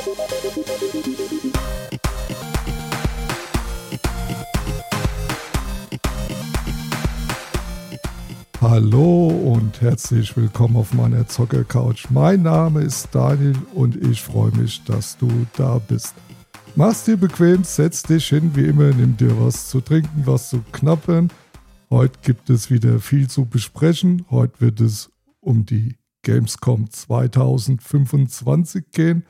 Hallo und herzlich willkommen auf meiner Zocker-Couch. Mein Name ist Daniel und ich freue mich, dass du da bist. Mach's dir bequem, setz dich hin, wie immer, nimm dir was zu trinken, was zu knabbern. Heute gibt es wieder viel zu besprechen. Heute wird es um die Gamescom 2025 gehen.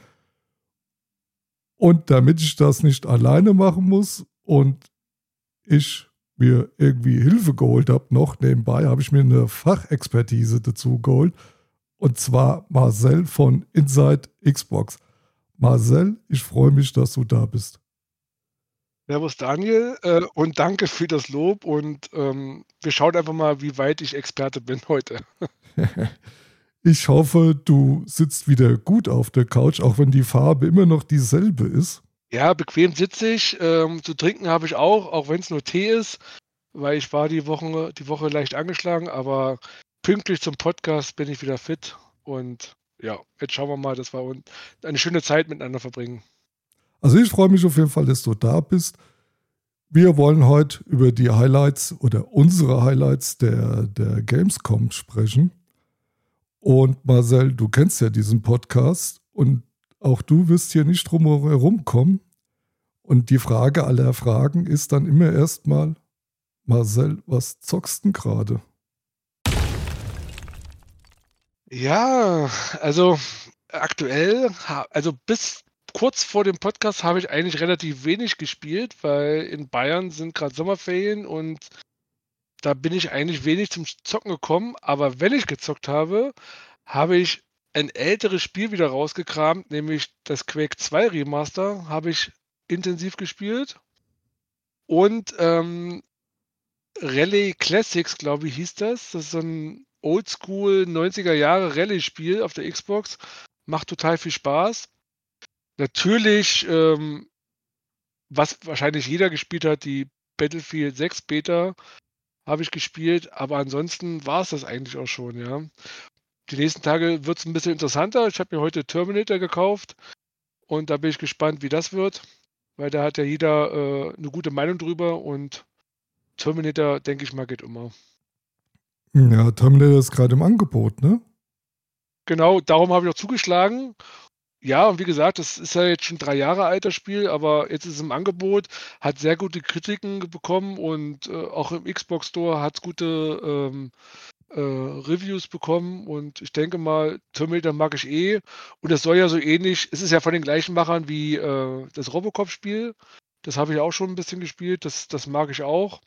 Und damit ich das nicht alleine machen muss und ich mir irgendwie Hilfe geholt habe, noch nebenbei, habe ich mir eine Fachexpertise dazu geholt. Und zwar Marcel von Inside Xbox. Marcel, ich freue mich, dass du da bist. Servus Daniel und danke für das Lob und wir schauen einfach mal, wie weit ich Experte bin heute. Ich hoffe, du sitzt wieder gut auf der Couch, auch wenn die Farbe immer noch dieselbe ist. Ja, bequem sitze ich. Zu trinken habe ich auch wenn es nur Tee ist, weil ich war die Woche leicht angeschlagen, aber pünktlich zum Podcast bin ich wieder fit und ja, jetzt schauen wir mal, dass wir eine schöne Zeit miteinander verbringen. Also ich freue mich auf jeden Fall, dass du da bist. Wir wollen heute über die Highlights oder unsere Highlights der Gamescom sprechen. Und Marcel, du kennst ja diesen Podcast und auch du wirst hier nicht drum herum kommen. Und die Frage aller Fragen ist dann immer erstmal, Marcel, was zockst denn gerade? Ja, also aktuell, also bis kurz vor dem Podcast habe ich eigentlich relativ wenig gespielt, weil in Bayern sind gerade Sommerferien und da bin ich eigentlich wenig zum Zocken gekommen. Aber wenn ich gezockt habe, habe ich ein älteres Spiel wieder rausgekramt, nämlich das Quake 2 Remaster, habe ich intensiv gespielt. Und Rally Classics, glaube ich, hieß das. Das ist so ein Oldschool 90er Jahre Rallye-Spiel auf der Xbox. Macht total viel Spaß. Natürlich, was wahrscheinlich jeder gespielt hat, die Battlefield 6 Beta habe ich gespielt, aber ansonsten war es das eigentlich auch schon, ja. Die nächsten Tage wird es ein bisschen interessanter. Ich habe mir heute Terminator gekauft und da bin ich gespannt, wie das wird, weil da hat ja jeder 'ne gute Meinung drüber und Terminator, denke ich mal, geht immer. Ja, Terminator ist gerade im Angebot, ne? Genau, darum habe ich auch zugeschlagen. Ja, und wie gesagt, das ist ja jetzt schon 3 Jahre alt, das Spiel, aber jetzt ist es im Angebot, hat sehr gute Kritiken bekommen und auch im Xbox Store hat's gute, Reviews bekommen und ich denke mal, Terminator mag ich eh und das soll ja so ähnlich, es ist ja von den gleichen Machern wie, das Robocop-Spiel. Das habe ich auch schon ein bisschen gespielt, das mag ich auch.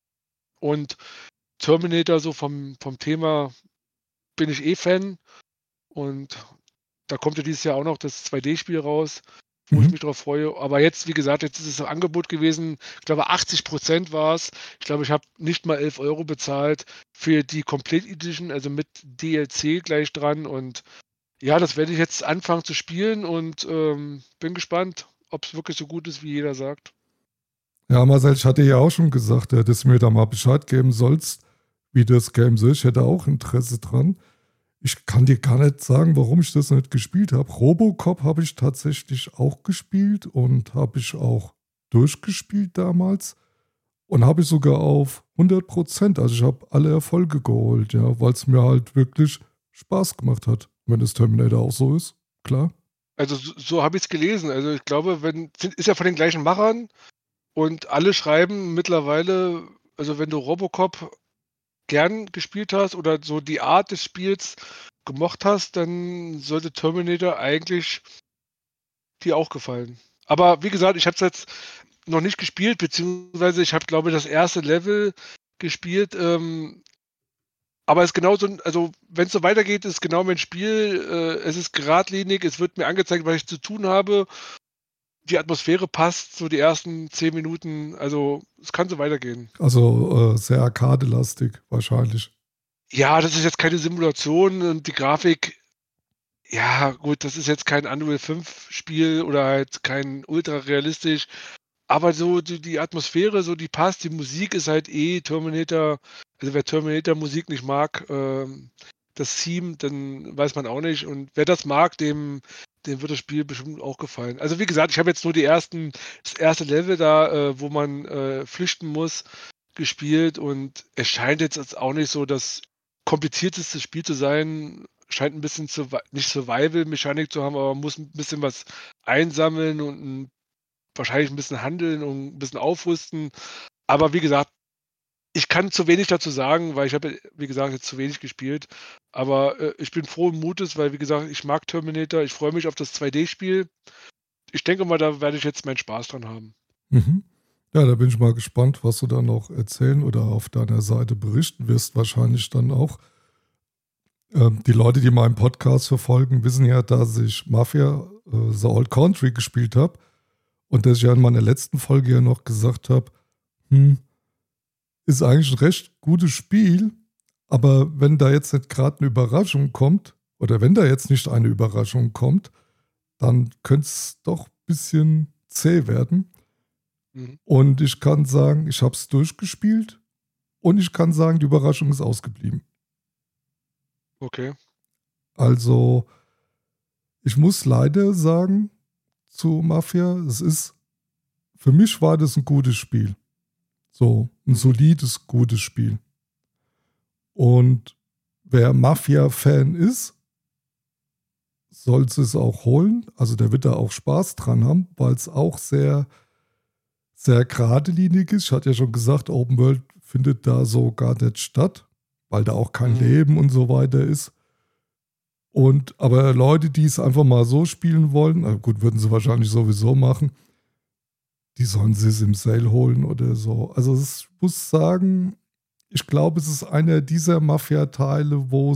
Und Terminator so vom Thema bin ich eh Fan und da kommt ja dieses Jahr auch noch das 2D-Spiel raus, wo ich Mhm. mich drauf freue. Aber jetzt, wie gesagt, jetzt ist es im Angebot gewesen. Ich glaube, 80% war es. Ich glaube, ich habe nicht mal 11 € bezahlt für die Complete Edition, also mit DLC gleich dran. Und ja, das werde ich jetzt anfangen zu spielen und bin gespannt, ob es wirklich so gut ist, wie jeder sagt. Ja, Marcel, ich hatte ja auch schon gesagt, dass du mir da mal Bescheid geben sollst, wie das Game so ist. Ich hätte auch Interesse dran. Ich kann dir gar nicht sagen, warum ich das nicht gespielt habe. Robocop habe ich tatsächlich auch gespielt und habe ich auch durchgespielt damals und habe ich sogar auf 100%. Also ich habe alle Erfolge geholt, ja, weil es mir halt wirklich Spaß gemacht hat. Wenn das Terminator auch so ist, klar. Also so habe ich es gelesen. Also ich glaube, ist ja von den gleichen Machern und alle schreiben mittlerweile, also wenn du Robocop gern gespielt hast oder so die Art des Spiels gemocht hast, dann sollte Terminator eigentlich dir auch gefallen. Aber wie gesagt, ich habe es jetzt noch nicht gespielt, beziehungsweise ich habe, glaube ich, das erste Level gespielt, aber es ist genauso, also wenn es so weitergeht, ist genau mein Spiel. Es ist geradlinig, es wird mir angezeigt, was ich zu tun habe. Die Atmosphäre passt, so die ersten 10 Minuten, also es kann so weitergehen. Also sehr arkadelastig wahrscheinlich. Ja, das ist jetzt keine Simulation und die Grafik. Ja, gut, das ist jetzt kein Unreal 5 Spiel oder halt kein ultra realistisch, aber so die Atmosphäre, so die passt. Die Musik ist halt eh Terminator, also wer Terminator Musik nicht mag, das Theme, dann weiß man auch nicht. Und wer das mag, dem wird das Spiel bestimmt auch gefallen. Also wie gesagt, ich habe jetzt nur das erste Level da, wo man flüchten muss, gespielt und es scheint jetzt auch nicht so das komplizierteste Spiel zu sein. Scheint ein bisschen nicht Survival-Mechanik zu haben, aber man muss ein bisschen was einsammeln und wahrscheinlich ein bisschen handeln und ein bisschen aufrüsten. Aber wie gesagt, ich kann zu wenig dazu sagen, weil ich habe, wie gesagt, jetzt zu wenig gespielt. Aber ich bin frohen Mutes, weil, wie gesagt, ich mag Terminator. Ich freue mich auf das 2D-Spiel. Ich denke mal, da werde ich jetzt meinen Spaß dran haben. Mhm. Ja, da bin ich mal gespannt, was du dann noch erzählen oder auf deiner Seite berichten wirst. Wahrscheinlich dann auch. Die Leute, die meinen Podcast verfolgen, wissen ja, dass ich Mafia The Old Country gespielt habe und dass ich ja in meiner letzten Folge ja noch gesagt habe, ist eigentlich ein recht gutes Spiel, aber wenn da jetzt nicht gerade eine Überraschung kommt, oder wenn da jetzt nicht eine Überraschung kommt, dann könnte es doch ein bisschen zäh werden. Mhm. Und ich kann sagen, ich habe es durchgespielt und ich kann sagen, die Überraschung ist ausgeblieben. Okay. Also, ich muss leider sagen, zu Mafia, für mich war das ein gutes Spiel. So, ein solides, gutes Spiel. Und wer Mafia-Fan ist, soll es auch holen. Also der wird da auch Spaß dran haben, weil es auch sehr, sehr geradlinig ist. Ich hatte ja schon gesagt, Open World findet da so gar nicht statt, weil da auch kein Leben und so weiter ist. Aber Leute, die es einfach mal so spielen wollen, gut, würden sie wahrscheinlich sowieso machen, die sollen sie es im Sale holen oder so. Also ich muss sagen, ich glaube, es ist einer dieser Mafia-Teile, wo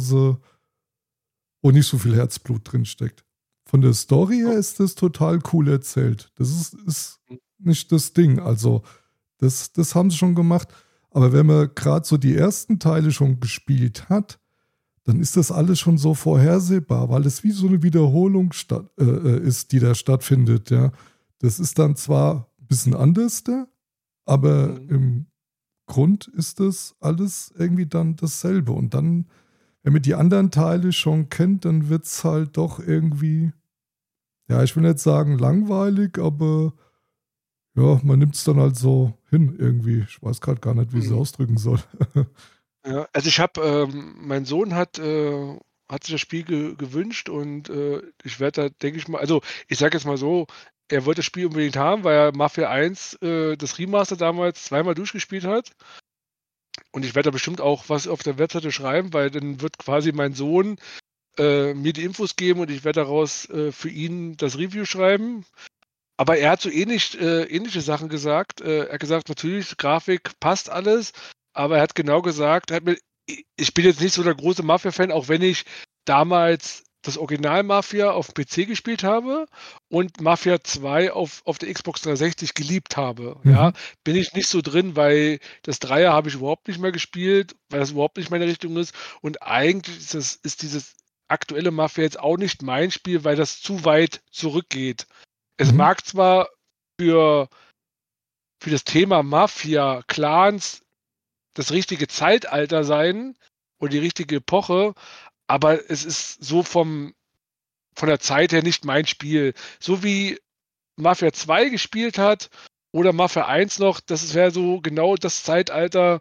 nicht so viel Herzblut drin steckt. Von der Story her ist das total cool erzählt. Das ist nicht das Ding. Also, das haben sie schon gemacht. Aber wenn man gerade so die ersten Teile schon gespielt hat, dann ist das alles schon so vorhersehbar, weil es wie so eine Wiederholung ist, die da stattfindet. Ja. Das ist dann zwar ein bisschen anders, aber im Grund ist das alles irgendwie dann dasselbe. Und dann, wenn man die anderen Teile schon kennt, dann wird es halt doch irgendwie, ja, ich will nicht sagen langweilig, aber ja, man nimmt es dann halt so hin irgendwie. Ich weiß gerade gar nicht, wie ich es ausdrücken soll. Ja, also mein Sohn hat sich das Spiel gewünscht und ich werde da, denke ich mal, also ich sage jetzt mal so, er wollte das Spiel unbedingt haben, weil er Mafia 1, das Remaster damals zweimal durchgespielt hat. Und ich werde da bestimmt auch was auf der Webseite schreiben, weil dann wird quasi mein Sohn mir die Infos geben und ich werde daraus für ihn das Review schreiben. Aber er hat so ähnliche Sachen gesagt. Er hat gesagt, natürlich, Grafik passt alles, aber er hat genau gesagt, ich bin jetzt nicht so der große Mafia-Fan, auch wenn ich damals das Original Mafia auf dem PC gespielt habe und Mafia 2 auf der Xbox 360 geliebt habe. Ja, bin ich nicht so drin, weil das Dreier habe ich überhaupt nicht mehr gespielt, weil das überhaupt nicht meine Richtung ist. Und eigentlich ist dieses aktuelle Mafia jetzt auch nicht mein Spiel, weil das zu weit zurückgeht. Es mag zwar für das Thema Mafia, Clans das richtige Zeitalter sein und die richtige Epoche, aber es ist so von der Zeit her nicht mein Spiel. So wie Mafia 2 gespielt hat oder Mafia 1 noch, das wäre so genau das Zeitalter,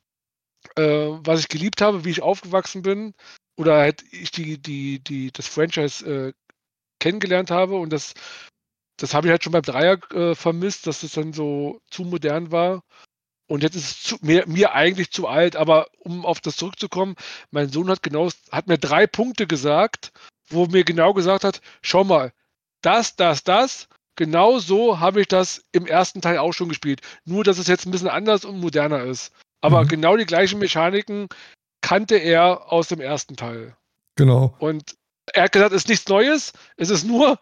was ich geliebt habe, wie ich aufgewachsen bin oder halt ich das Franchise kennengelernt habe und das habe ich halt schon beim Dreier vermisst, dass das dann so zu modern war. Und jetzt ist es mir eigentlich zu alt. Aber um auf das zurückzukommen, mein Sohn hat mir 3 Punkte gesagt, wo mir genau gesagt hat, schau mal, das, genau so habe ich das im ersten Teil auch schon gespielt. Nur, dass es jetzt ein bisschen anders und moderner ist. Aber genau die gleichen Mechaniken kannte er aus dem ersten Teil. Genau. Und er hat gesagt, es ist nichts Neues, es ist nur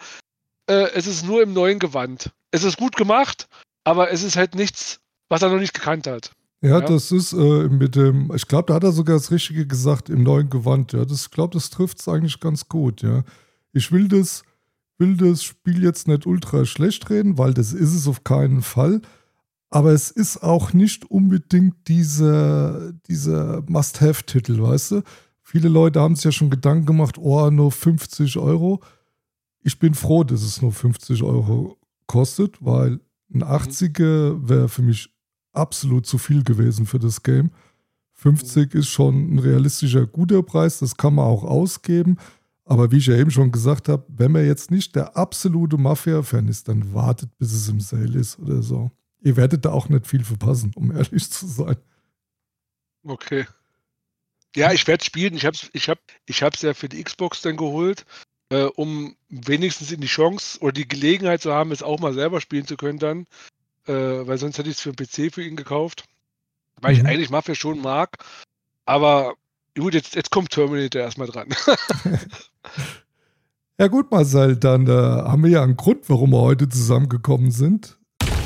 im neuen Gewand. Es ist gut gemacht, aber es ist halt nichts, was er noch nicht gekannt hat. Ja, das ist ich glaube, da hat er sogar das Richtige gesagt, im neuen Gewand. Ja, ich glaube, das trifft es eigentlich ganz gut. Ja, ich will das Spiel jetzt nicht ultra schlecht reden, weil das ist es auf keinen Fall. Aber es ist auch nicht unbedingt dieser Must-Have-Titel, weißt du? Viele Leute haben sich ja schon Gedanken gemacht, oh, nur 50 Euro. ich bin froh, dass es nur 50 Euro kostet, weil ein 80er wäre für mich absolut zu viel gewesen für das Game. 50 ist schon ein realistischer, guter Preis, das kann man auch ausgeben. Aber wie ich ja eben schon gesagt habe, wenn man jetzt nicht der absolute Mafia-Fan ist, dann wartet, bis es im Sale ist oder so. Ihr werdet da auch nicht viel verpassen, um ehrlich zu sein. Okay. Ja, ich werde spielen. Ich hab's ja für die Xbox dann geholt, um wenigstens in die Chance oder die Gelegenheit zu haben, es auch mal selber spielen zu können dann, weil sonst hätte ich es für 'n PC für ihn gekauft, weil ich Mhm. eigentlich Mafia schon mag. Aber gut, jetzt kommt Terminator erstmal dran. Ja gut, Marcel, dann haben wir ja einen Grund, warum wir heute zusammengekommen sind.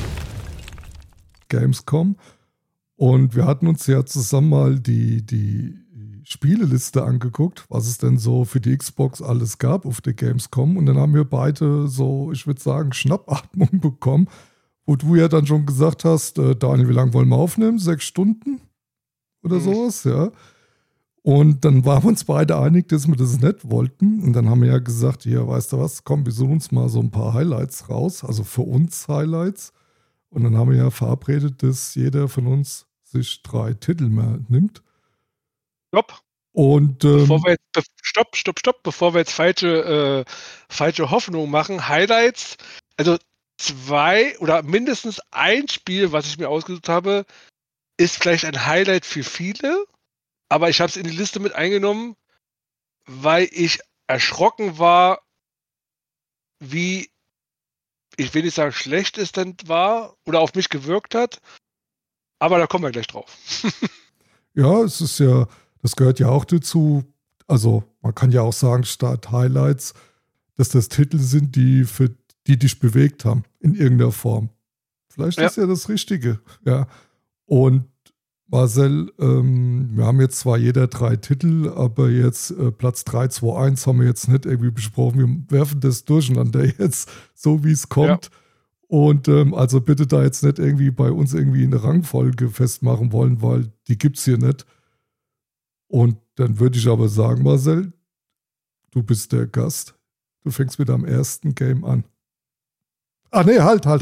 Gamescom. Und wir hatten uns ja zusammen mal die Spieleliste angeguckt, was es denn so für die Xbox alles gab auf der Gamescom. Und dann haben wir beide so, ich würde sagen, Schnappatmung bekommen, wo du ja dann schon gesagt hast, Daniel, wie lange wollen wir aufnehmen? 6 Stunden oder sowas, ja. Und dann waren wir uns beide einig, dass wir das nicht wollten. Und dann haben wir ja gesagt, hier, weißt du was, komm, wir suchen uns mal so ein paar Highlights raus, also für uns Highlights. Und dann haben wir ja verabredet, dass jeder von uns sich 3 Titel mehr nimmt. Stopp. Und Stopp, bevor wir jetzt falsche Hoffnungen machen. Highlights, also 2 oder mindestens ein Spiel, was ich mir ausgesucht habe, ist vielleicht ein Highlight für viele, aber ich habe es in die Liste mit eingenommen, weil ich erschrocken war, wie, ich will nicht sagen, schlecht es dann war oder auf mich gewirkt hat, aber da kommen wir gleich drauf. ja, es ist ja, das gehört ja auch dazu. Also man kann ja auch sagen, statt Highlights, dass das Titel sind, die dich bewegt haben in irgendeiner Form. Vielleicht Ja. ist ja das Richtige. Ja. Und Marcel, wir haben jetzt zwar jeder 3 Titel, aber jetzt Platz 3, 2, 1 haben wir jetzt nicht irgendwie besprochen. Wir werfen das durcheinander jetzt, so wie es kommt. Ja. Und also bitte da jetzt nicht irgendwie bei uns irgendwie eine Rangfolge festmachen wollen, weil die gibt es hier nicht. Und dann würde ich aber sagen, Marcel, du bist der Gast. Du fängst mit deinem ersten Game an. Ah nee, halt. Halt.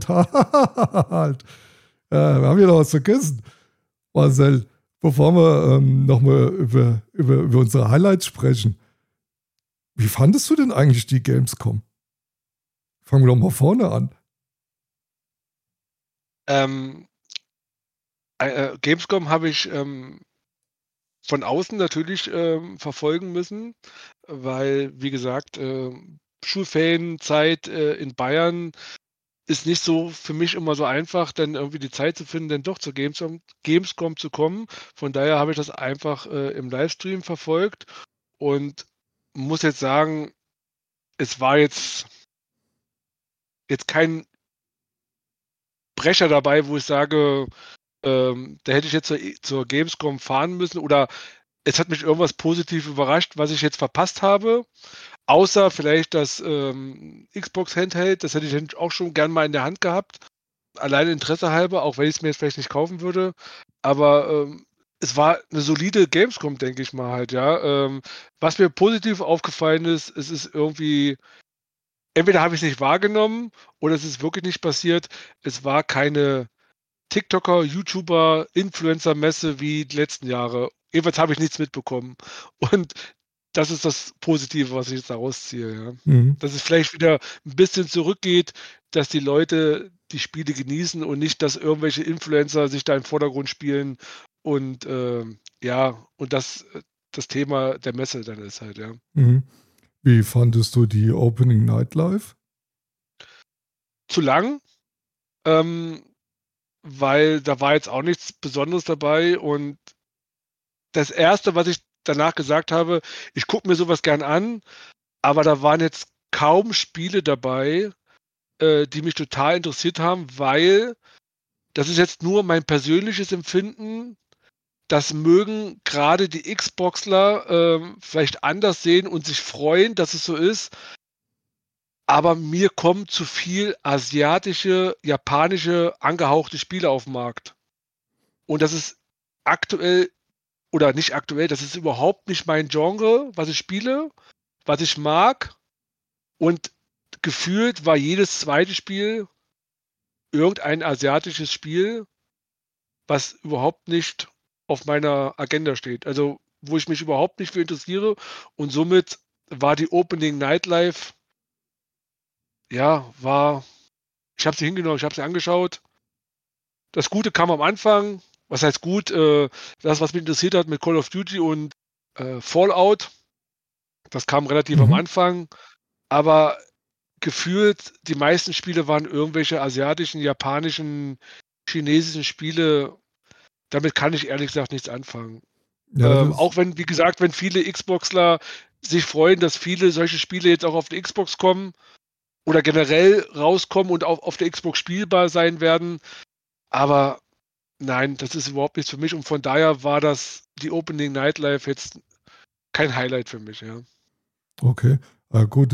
Wir haben hier noch was vergessen. Marcel, bevor wir nochmal über unsere Highlights sprechen, wie fandest du denn eigentlich die Gamescom? Fangen wir doch mal vorne an. Gamescom habe ich von außen natürlich verfolgen müssen, weil, wie gesagt, Schulferienzeit in Bayern ist nicht so für mich immer so einfach, dann irgendwie die Zeit zu finden, dann doch zur Gamescom zu kommen. Von daher habe ich das einfach im Livestream verfolgt und muss jetzt sagen, es war jetzt kein Brecher dabei, wo ich sage, da hätte ich jetzt zur Gamescom fahren müssen oder es hat mich irgendwas positiv überrascht, was ich jetzt verpasst habe. Außer vielleicht das Xbox Handheld, das hätte ich dann auch schon gern mal in der Hand gehabt. Allein Interesse halber, auch wenn ich es mir jetzt vielleicht nicht kaufen würde. Aber es war eine solide Gamescom, denke ich mal halt, ja. Was mir positiv aufgefallen ist, es ist irgendwie, entweder habe ich es nicht wahrgenommen oder es ist wirklich nicht passiert. Es war keine TikToker, YouTuber, Influencer-Messe wie die letzten Jahre. Jedenfalls habe ich nichts mitbekommen. Und das ist das Positive, was ich jetzt daraus ziehe, ja. Mhm. Dass es vielleicht wieder ein bisschen zurückgeht, dass die Leute die Spiele genießen und nicht, dass irgendwelche Influencer sich da im Vordergrund spielen und, ja, und das Thema der Messe dann ist halt, ja. Mhm. Wie fandest du die Opening Night Live? Zu lang, ähm, weil da war jetzt auch nichts Besonderes dabei und das Erste, was ich danach gesagt habe: „Ich gucke mir sowas gern an“, aber da waren jetzt kaum Spiele dabei, die mich total interessiert haben, weil das ist jetzt nur mein persönliches Empfinden. Das mögen grade die Xboxler, vielleicht anders sehen und sich freuen, dass es so ist, aber mir kommen zu viel asiatische, japanische, angehauchte Spiele auf 'n Markt. Und das ist aktuell oder nicht aktuell, das ist überhaupt nicht mein Genre, was ich spiele, was ich mag. Und gefühlt war jedes zweite Spiel irgendein asiatisches Spiel, was überhaupt nicht auf meiner Agenda steht. Also, wo ich mich überhaupt nicht für interessiere und somit war die Opening Nightlife ich habe sie hingenommen, ich habe sie angeschaut. Das Gute kam am Anfang. Was heißt gut? Das, was mich interessiert hat mit Call of Duty und Fallout, das kam relativ am Anfang. Aber gefühlt, die meisten Spiele waren irgendwelche asiatischen, japanischen, chinesischen Spiele. Damit kann ich ehrlich gesagt nichts anfangen. Ja, Auch wenn, wie gesagt, wenn viele Xboxler sich freuen, dass viele solche Spiele jetzt auch auf die Xbox kommen oder generell rauskommen und auch auf der Xbox spielbar sein werden. Aber nein, das ist überhaupt nichts für mich und von daher war das die Opening Nightlife jetzt kein Highlight für mich, ja. okay. Gut,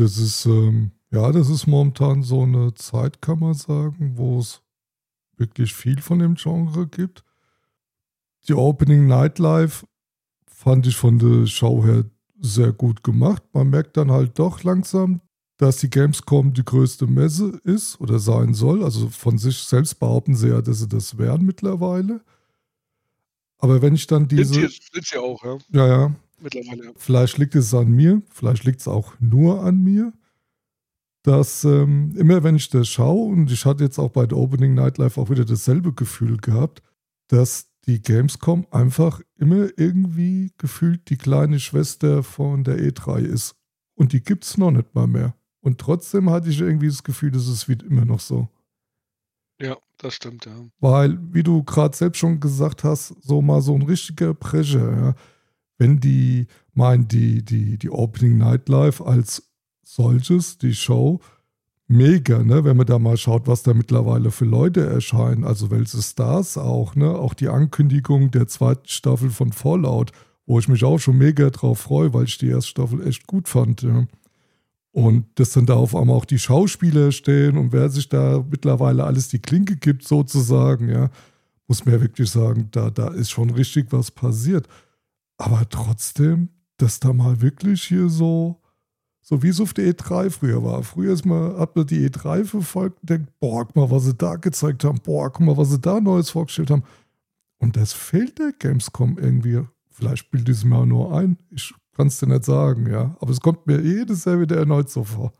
das ist momentan so eine Zeit, kann man sagen, wo es wirklich viel von dem Genre gibt. Die Opening Nightlife fand ich von der Show her sehr gut gemacht. Man merkt dann halt doch langsam, dass die Gamescom die größte Messe ist oder sein soll. Also von sich selbst behaupten sie ja, dass sie das wären mittlerweile. Aber wenn ich dann Sind sie auch, ja. Ja, Mittlerweile. Ja. vielleicht liegt es an mir, vielleicht liegt es auch nur an mir, dass immer wenn ich das schaue, und ich hatte jetzt auch bei der Opening Nightlife auch wieder dasselbe Gefühl gehabt, dass die Gamescom einfach immer irgendwie gefühlt die kleine Schwester von der E3 ist. Und die gibt es noch nicht mal mehr. Und trotzdem hatte ich irgendwie das Gefühl, das ist immer noch so. Ja, das stimmt, ja. Weil, wie du gerade selbst schon gesagt hast, so mal so ein richtiger Pressure, ja. Wenn die meinen, die Opening Nightlife als solches, die Show, mega, ne? Wenn man da mal schaut, was da mittlerweile für Leute erscheinen, also welche Stars auch, ne? Auch die Ankündigung der zweiten Staffel von Fallout, wo ich mich auch schon mega drauf freue, weil ich die erste Staffel echt gut fand, ja. Und dass dann da auf einmal auch die Schauspieler stehen und wer sich da mittlerweile alles die Klinke gibt, sozusagen, ja, muss man ja wirklich sagen, da ist schon richtig was passiert. Aber trotzdem, dass da mal wirklich hier so wie es auf der E3 früher war. Früher hat man die E3 verfolgt und denkt, boah, guck mal, was sie da gezeigt haben, boah, guck mal, was sie da Neues vorgestellt haben. Und das fehlt der Gamescom irgendwie. Vielleicht bildet es mir auch nur ein. Ich kann es dir nicht sagen, ja. Aber es kommt mir jedes Jahr wieder erneut so vor.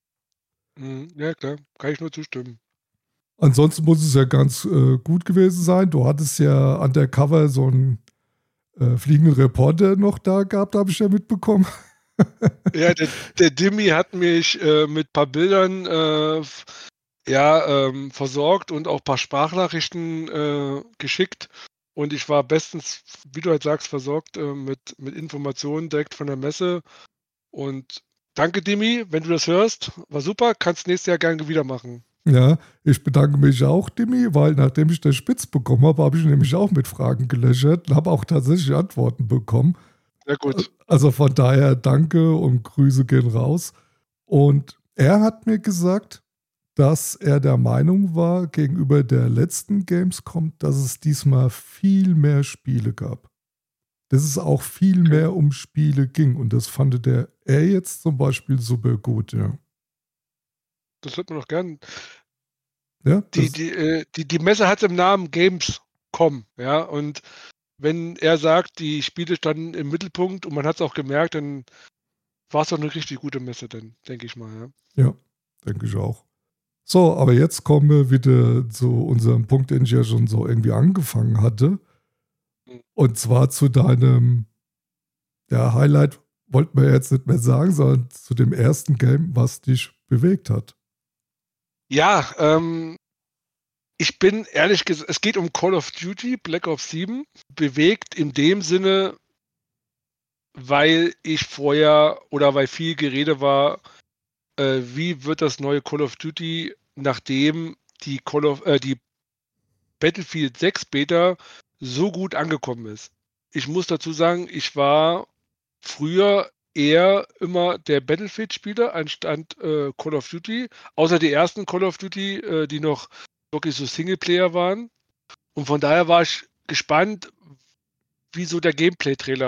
Ja, klar, kann ich nur zustimmen. Ansonsten muss es ja ganz gut gewesen sein. Du hattest ja an der Cover so einen fliegenden Reporter noch da gehabt, habe ich ja mitbekommen. Ja, der Dimmy hat mich mit ein paar Bildern versorgt und auch ein paar Sprachnachrichten geschickt. Und ich war bestens, wie du halt sagst, versorgt mit Informationen direkt von der Messe. Und danke, Dimmy, wenn du das hörst. War super, kannst nächstes Jahr gerne wieder machen. Ja, ich bedanke mich auch, Dimi, weil nachdem ich den Spitz bekommen habe, habe ich nämlich auch mit Fragen gelöchert und habe auch tatsächlich Antworten bekommen. Sehr gut. Also von daher danke und Grüße gehen raus. Und er hat mir gesagt, dass er der Meinung war, gegenüber der letzten Gamescom, dass es diesmal viel mehr Spiele gab. Dass es auch viel mehr um Spiele ging. Und das fand er jetzt zum Beispiel super gut, ja. Das hört man doch gern. Ja, die Messe hat im Namen Gamescom, ja, und wenn er sagt, die Spiele standen im Mittelpunkt und man hat es auch gemerkt, dann war es doch eine richtig gute Messe, dann, denke ich mal, ja. Ja, denke ich auch. So, aber jetzt kommen wir wieder zu unserem Punkt, den ich ja schon so irgendwie angefangen hatte. Und zwar zu deinem Highlight, wollten wir jetzt nicht mehr sagen, sondern zu dem ersten Game, was dich bewegt hat. Ja, ich bin ehrlich gesagt, es geht um Call of Duty, Black Ops 7, bewegt in dem Sinne, weil ich vorher oder weil viel Gerede war, wie wird das neue Call of Duty, nachdem die Battlefield 6 Beta so gut angekommen ist. Ich muss dazu sagen, ich war früher eher immer der Battlefield-Spieler anstatt Call of Duty, außer die ersten Call of Duty, die noch wirklich so Singleplayer waren. Und von daher war ich gespannt, wie so der Gameplay-Trailer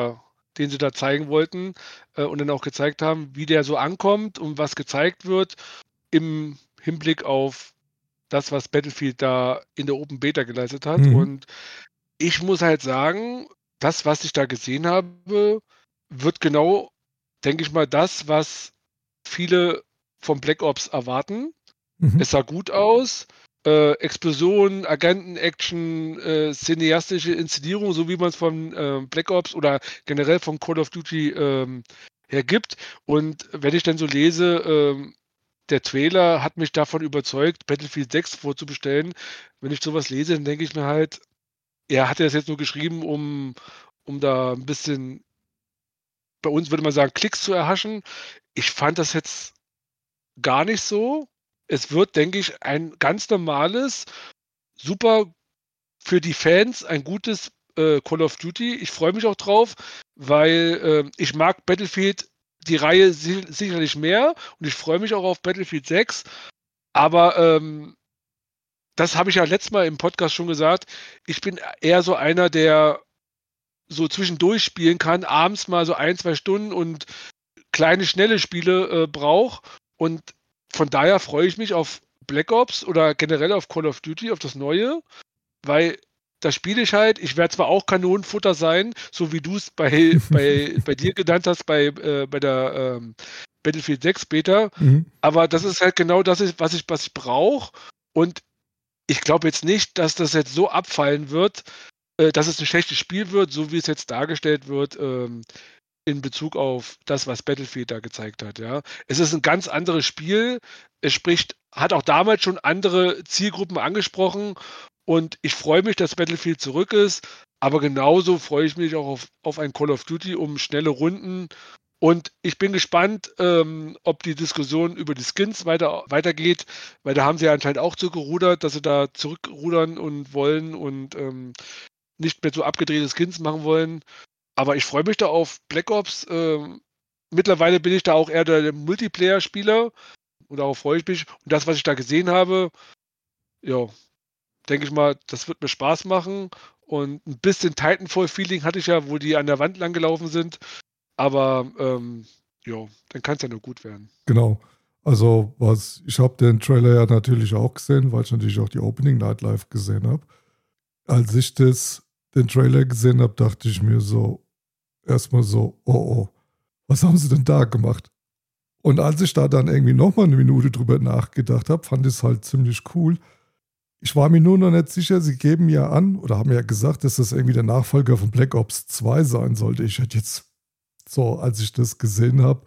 den sie da zeigen wollten und dann auch gezeigt haben, wie der so ankommt und was gezeigt wird im Hinblick auf das, was Battlefield da in der Open Beta geleistet hat. Mhm. Und ich muss halt sagen, das, was ich da gesehen habe, wird genau, denke ich mal, das, was viele vom Black Ops erwarten. Mhm. Es sah gut aus. Explosionen, Agenten-Action, cineastische Inszenierung, so wie man es von Black Ops oder generell von Call of Duty her gibt. Und wenn ich dann so lese, der Trailer hat mich davon überzeugt, Battlefield 6 vorzubestellen. Wenn ich sowas lese, dann denke ich mir halt, er hat das jetzt nur geschrieben, um da ein bisschen, bei uns würde man sagen, Klicks zu erhaschen. Ich fand das jetzt gar nicht so. Es wird, denke ich, ein ganz normales, super für die Fans, ein gutes Call of Duty. Ich freue mich auch drauf, weil ich mag Battlefield, die Reihe sicherlich mehr und ich freue mich auch auf Battlefield 6. Aber das habe ich ja letztes Mal im Podcast schon gesagt. Ich bin eher so einer, der so zwischendurch spielen kann, abends mal so 1, 2 Stunden und kleine, schnelle Spiele braucht. Und von daher freue ich mich auf Black Ops oder generell auf Call of Duty, auf das Neue, weil da spiele ich halt. Ich werde zwar auch Kanonenfutter sein, so wie du es bei dir genannt hast, bei der Battlefield 6 Beta, Mhm. aber das ist halt genau das, was ich brauche. Und ich glaube jetzt nicht, dass das jetzt so abfallen wird, dass es ein schlechtes Spiel wird, so wie es jetzt dargestellt wird, in Bezug auf das, was Battlefield da gezeigt hat, ja. Es ist ein ganz anderes Spiel. Hat auch damals schon andere Zielgruppen angesprochen und ich freue mich, dass Battlefield zurück ist, aber genauso freue ich mich auch auf ein Call of Duty um schnelle Runden und ich bin gespannt, ob die Diskussion über die Skins weitergeht, weil da haben sie ja anscheinend auch zurückgerudert, dass sie da zurückrudern und wollen und nicht mehr so abgedrehte Skins machen wollen. Aber ich freue mich da auf Black Ops. Mittlerweile bin ich da auch eher der Multiplayer-Spieler und darauf freue ich mich. Und das, was ich da gesehen habe, ja, denke ich mal, das wird mir Spaß machen. Und ein bisschen Titanfall-Feeling hatte ich ja, wo die an der Wand lang gelaufen sind. Aber ja, dann kann es ja nur gut werden. Genau. Also, ich habe den Trailer ja natürlich auch gesehen, weil ich natürlich auch die Opening Night Live gesehen habe. Als ich den Trailer gesehen habe, dachte ich mir so, erstmal so, oh, was haben sie denn da gemacht? Und als ich da dann irgendwie nochmal eine Minute drüber nachgedacht habe, fand ich es halt ziemlich cool. Ich war mir nur noch nicht sicher, sie geben ja an oder haben ja gesagt, dass das irgendwie der Nachfolger von Black Ops 2 sein sollte. Ich hätte jetzt so, als ich das gesehen habe,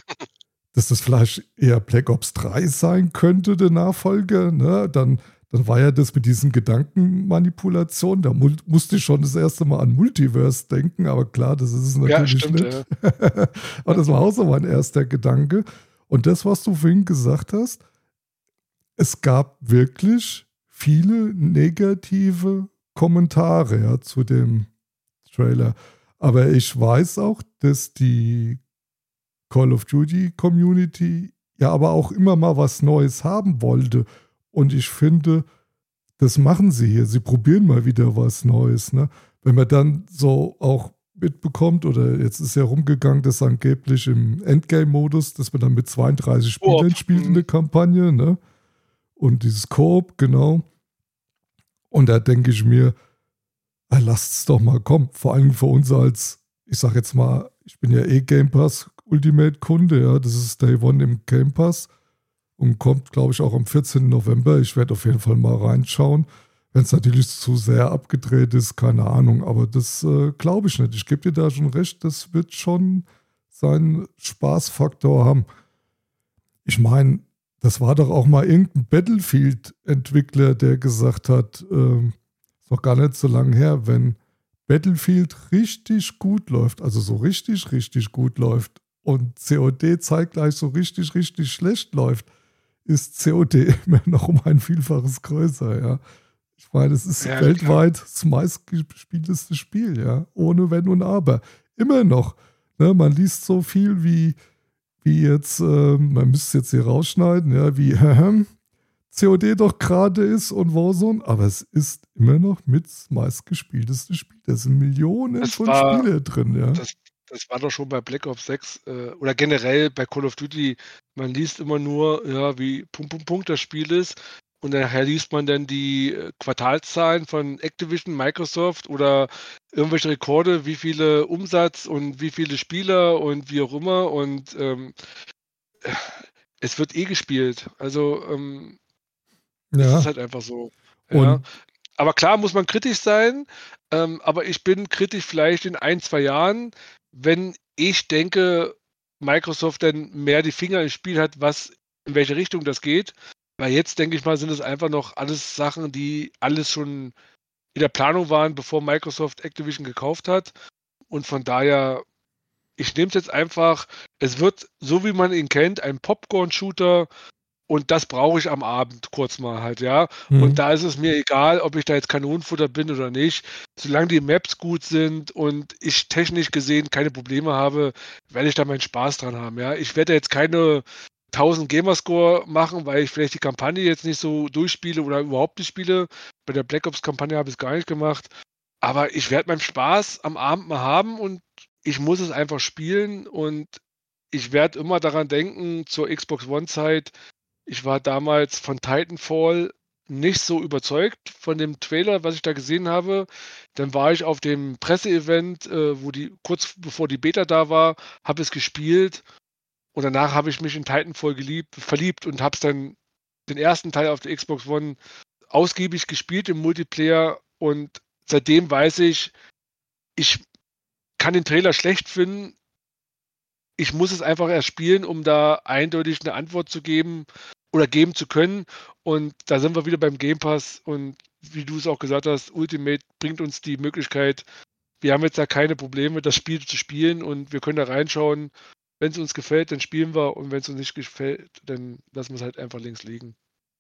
dass das vielleicht eher Black Ops 3 sein könnte, der Nachfolger. Ne? Dann war ja das mit diesen Gedankenmanipulationen. Da musste ich schon das erste Mal an Multiverse denken, aber klar, das ist es Ja, natürlich stimmt. nicht. Aber das war auch so mein erster Gedanke. Und das, was du vorhin gesagt hast, es gab wirklich viele negative Kommentare ja, zu dem Trailer. Aber ich weiß auch, dass die Call of Duty Community ja aber auch immer mal was Neues haben wollte. Und ich finde, das machen sie hier. Sie probieren mal wieder was Neues. Ne? Wenn man dann so auch mitbekommt, oder jetzt ist ja rumgegangen, dass angeblich im Endgame-Modus, dass man dann mit 32 Spielern spielt in der Kampagne, ne? Und dieses Koop, genau. Und da denke ich mir, lasst es doch mal kommen. Vor allem für uns als, ich sag jetzt mal, ich bin ja Game Pass Ultimate-Kunde, ja. Das ist Day One im Game Pass und kommt, glaube ich, auch am 14. November. Ich werde auf jeden Fall mal reinschauen. Wenn es natürlich zu sehr abgedreht ist, keine Ahnung. Aber das glaube ich nicht. Ich gebe dir da schon recht, das wird schon seinen Spaßfaktor haben. Ich meine, das war doch auch mal irgendein Battlefield-Entwickler, der gesagt hat, ist noch gar nicht so lange her, wenn Battlefield richtig gut läuft, also so richtig, richtig gut läuft und COD zeitgleich so richtig, richtig schlecht läuft, ist COD immer noch um ein Vielfaches größer, ja. Ich meine, es ist ja, weltweit das meistgespielteste Spiel, ja, ohne Wenn und Aber. Immer noch. Ne? Man liest so viel wie jetzt, man müsste es jetzt hier rausschneiden, ja, wie COD doch gerade ist und Warzone, aber es ist immer noch mit das meistgespielteste Spiel. Da sind Millionen von Spielern drin, ja. das war doch schon bei Black Ops 6 oder generell bei Call of Duty. Man liest immer nur, ja, wie Punkt das Spiel ist. Und nachher liest man dann die Quartalszahlen von Activision, Microsoft oder irgendwelche Rekorde, wie viele Umsatz und wie viele Spieler und wie auch immer. Und es wird gespielt. Also es ist Ja, halt einfach so. Ja. und Aber klar muss man kritisch sein, aber ich bin kritisch vielleicht in 1, 2 Jahren, wenn ich denke, Microsoft dann mehr die Finger im Spiel hat, was in welche Richtung das geht. Weil jetzt, denke ich mal, sind es einfach noch alles Sachen, die alles schon in der Planung waren, bevor Microsoft Activision gekauft hat. Und von daher, ich nehme es jetzt einfach, es wird, so wie man ihn kennt, ein Popcorn-Shooter, und das brauche ich am Abend kurz mal halt, ja. Und hm, da ist es mir egal, ob ich da jetzt Kanonenfutter bin oder nicht. Solange die Maps gut sind und ich technisch gesehen keine Probleme habe, werde ich da meinen Spaß dran haben, ja. Ich werde jetzt keine 1000 Gamerscore machen, weil ich vielleicht die Kampagne jetzt nicht so durchspiele oder überhaupt nicht spiele. Bei der Black Ops Kampagne habe ich es gar nicht gemacht. Aber ich werde meinen Spaß am Abend mal haben und ich muss es einfach spielen und ich werde immer daran denken, zur Xbox One Zeit, ich war damals von Titanfall nicht so überzeugt von dem Trailer, was ich da gesehen habe. Dann war ich auf dem Presseevent, wo die kurz bevor die Beta da war, habe es gespielt und danach habe ich mich in Titanfall verliebt und habe es dann den ersten Teil auf der Xbox One ausgiebig gespielt im Multiplayer und seitdem weiß ich kann den Trailer schlecht finden. Ich muss es einfach erst spielen, um da eindeutig eine Antwort zu geben oder geben zu können. Und da sind wir wieder beim Game Pass und wie du es auch gesagt hast, Ultimate bringt uns die Möglichkeit, wir haben jetzt da keine Probleme, das Spiel zu spielen und wir können da reinschauen. Wenn es uns gefällt, dann spielen wir und wenn es uns nicht gefällt, dann lassen wir es halt einfach links liegen.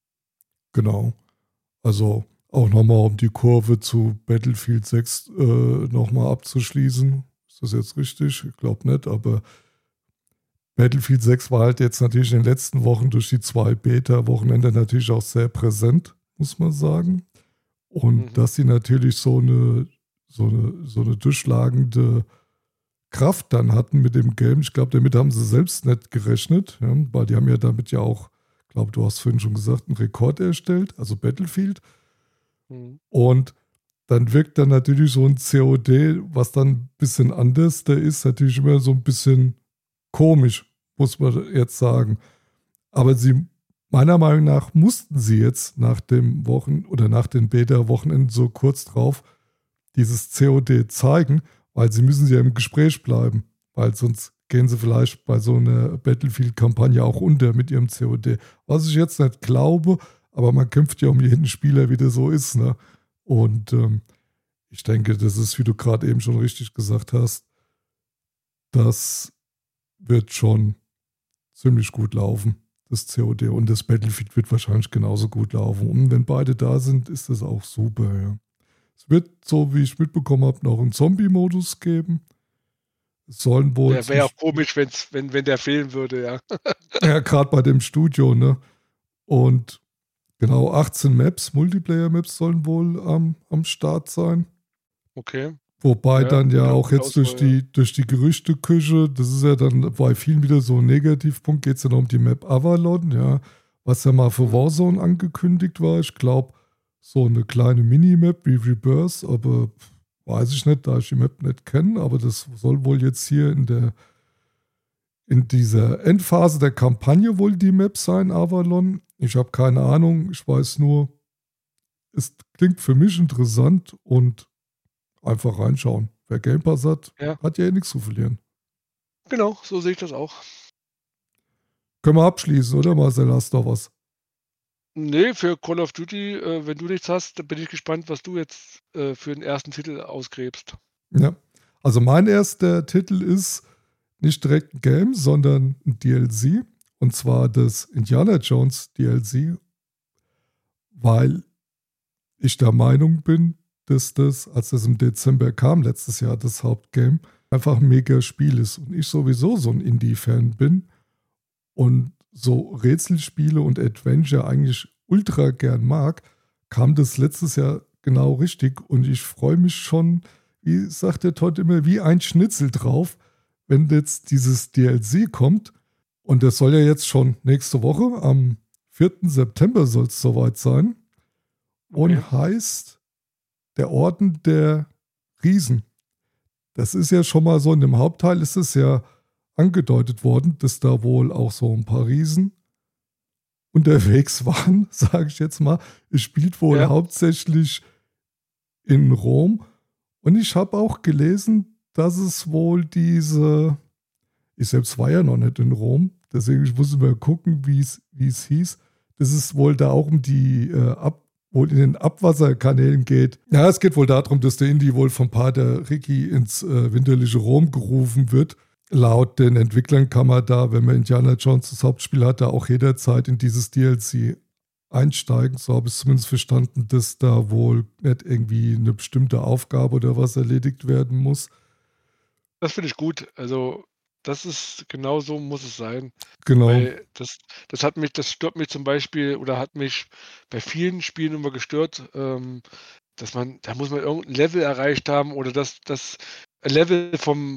genau. Also auch nochmal, um die Kurve zu Battlefield 6 nochmal abzuschließen. Ist das jetzt richtig? Ich glaube nicht, aber Battlefield 6 war halt jetzt natürlich in den letzten Wochen durch die 2 Beta-Wochenende natürlich auch sehr präsent, muss man sagen. Und Mhm. dass sie natürlich so eine durchschlagende Kraft dann hatten mit dem Game. Ich glaube, damit haben sie selbst nicht gerechnet, ja, weil die haben ja damit ja auch, ich glaube, du hast vorhin schon gesagt, einen Rekord erstellt, also Battlefield. Mhm. Und dann wirkt dann natürlich so ein COD, was dann ein bisschen anders da ist, natürlich immer so ein bisschen komisch, muss man jetzt sagen. Aber meiner Meinung nach mussten sie jetzt nach dem oder nach den Beta-Wochenenden so kurz drauf dieses COD zeigen, weil sie müssen ja im Gespräch bleiben, weil sonst gehen sie vielleicht bei so einer Battlefield-Kampagne auch unter mit ihrem COD. Was ich jetzt nicht glaube, aber man kämpft ja um jeden Spieler, wie das so ist, ne? Und ich denke, das ist, wie du gerade eben schon richtig gesagt hast, das wird schon ziemlich gut laufen, das COD. Und das Battlefield wird wahrscheinlich genauso gut laufen. Und wenn beide da sind, ist das auch super, ja. Es wird, so wie ich mitbekommen habe, noch einen Zombie-Modus geben. Es sollen wohl Ja, wäre auch komisch, wenn der fehlen würde, ja. ja, gerade bei dem Studio, ne? Und genau 18 Maps, Multiplayer-Maps sollen wohl am Start sein. Okay. Wobei Ja, dann ja ja, auch gute jetzt durch Auswahl, ja. die Gerüchteküche, das ist ja dann bei vielen wieder so ein Negativpunkt, geht es ja noch um die Map Avalon, ja, was ja mal für Mhm. Warzone angekündigt war. Ich glaube, so eine kleine Minimap wie Rebirth, aber weiß ich nicht, da ich die Map nicht kenne, aber das soll wohl jetzt hier in dieser Endphase der Kampagne wohl die Map sein, Avalon. Ich habe keine Ahnung, ich weiß nur, es klingt für mich interessant und einfach reinschauen. Wer Game Pass hat, Ja, hat ja eh nichts zu verlieren. genau, so sehe ich das auch. Können wir abschließen, oder Marcel? Hast du noch was? Ne, für Call of Duty, wenn du nichts hast, dann bin ich gespannt, was du jetzt, für den ersten Titel ausgräbst. Ja. Also mein erster Titel ist nicht direkt ein Game, sondern ein DLC. Und zwar das Indiana Jones DLC, weil ich der Meinung bin, dass das, als das im Dezember kam, letztes Jahr, das Hauptgame, einfach ein mega Spiel ist. Und ich sowieso so ein Indie-Fan bin und so Rätselspiele und Adventure eigentlich ultra gern mag, kam das letztes Jahr genau richtig. Und ich freue mich schon, wie sagt der Todd immer, wie ein Schnitzel drauf, wenn jetzt dieses DLC kommt, und das soll ja jetzt schon nächste Woche, am 4. September soll es soweit sein, Okay. und heißt der Orden der Riesen. Das ist ja schon mal so, in dem Hauptteil ist es ja angedeutet worden, dass da wohl auch so ein paar Riesen unterwegs waren, sage ich jetzt mal. Es spielt wohl Ja. hauptsächlich in Rom. Und ich habe auch gelesen, dass es wohl ich selbst war ja noch nicht in Rom, deswegen ich muss mal gucken, wie es hieß, dass es wohl da auch um die wohl in den Abwasserkanälen geht. Ja, es geht wohl darum, dass der Indy wohl vom Pater Ricky ins winterliche Rom gerufen wird. Laut den Entwicklern kann man da, wenn man Indiana Jones das Hauptspiel hat, da auch jederzeit in dieses DLC einsteigen. So habe ich es zumindest verstanden, dass da wohl nicht irgendwie eine bestimmte Aufgabe oder was erledigt werden muss. Das finde ich gut. Also, das ist genau so muss es sein. Genau. Weil das stört mich zum Beispiel oder hat mich bei vielen Spielen immer gestört, da muss man irgendein Level erreicht haben oder das Level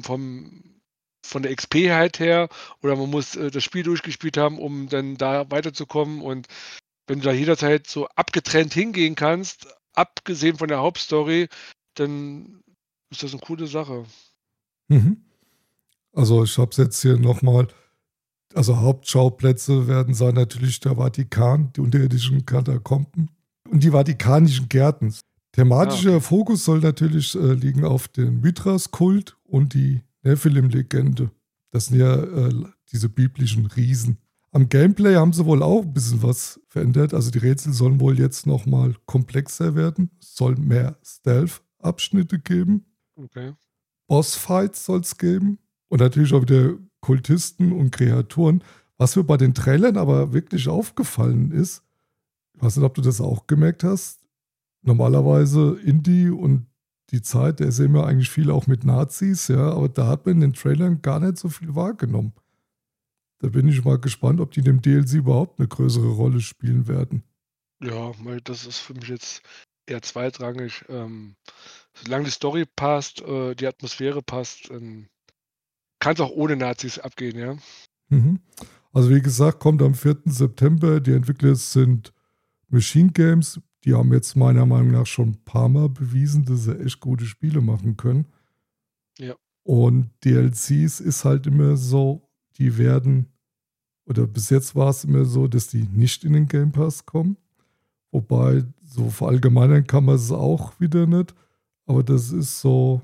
von der XP halt her oder man muss, das Spiel durchgespielt haben, um dann da weiterzukommen. Und wenn du da jederzeit so abgetrennt hingehen kannst, abgesehen von der Hauptstory, dann ist das eine coole Sache. Mhm. Also ich habe es jetzt hier nochmal, also Hauptschauplätze werden sein natürlich der Vatikan, die unterirdischen Katakomben und die vatikanischen Gärten. Thematischer Okay. Fokus soll natürlich liegen auf den Mithras-Kult und die Nephilim-Legende. Das sind ja diese biblischen Riesen. Am Gameplay haben sie wohl auch ein bisschen was verändert. Also die Rätsel sollen wohl jetzt nochmal komplexer werden. Es soll mehr Stealth-Abschnitte geben. Okay. Bossfights soll es geben. Und natürlich auch wieder Kultisten und Kreaturen. Was mir bei den Trailern aber wirklich aufgefallen ist, ich weiß nicht, ob du das auch gemerkt hast, normalerweise Indie und die Zeit, der sehen wir eigentlich viel auch mit Nazis, ja, aber da hat man in den Trailern gar nicht so viel wahrgenommen. Da bin ich mal gespannt, ob die in dem DLC überhaupt eine größere Rolle spielen werden. Ja, weil das ist für mich jetzt eher zweitrangig. Solange die Story passt, die Atmosphäre passt, kann es auch ohne Nazis abgehen, ja. Mhm. Also wie gesagt, kommt am 4. September. Die Entwickler sind Machine Games. Die haben jetzt meiner Meinung nach schon ein paar Mal bewiesen, dass sie echt gute Spiele machen können. Ja. Und DLCs ist halt immer so, die werden, oder bis jetzt war es immer so, dass die nicht in den Game Pass kommen. Wobei, so verallgemeinern kann man es auch wieder nicht. Aber das ist so,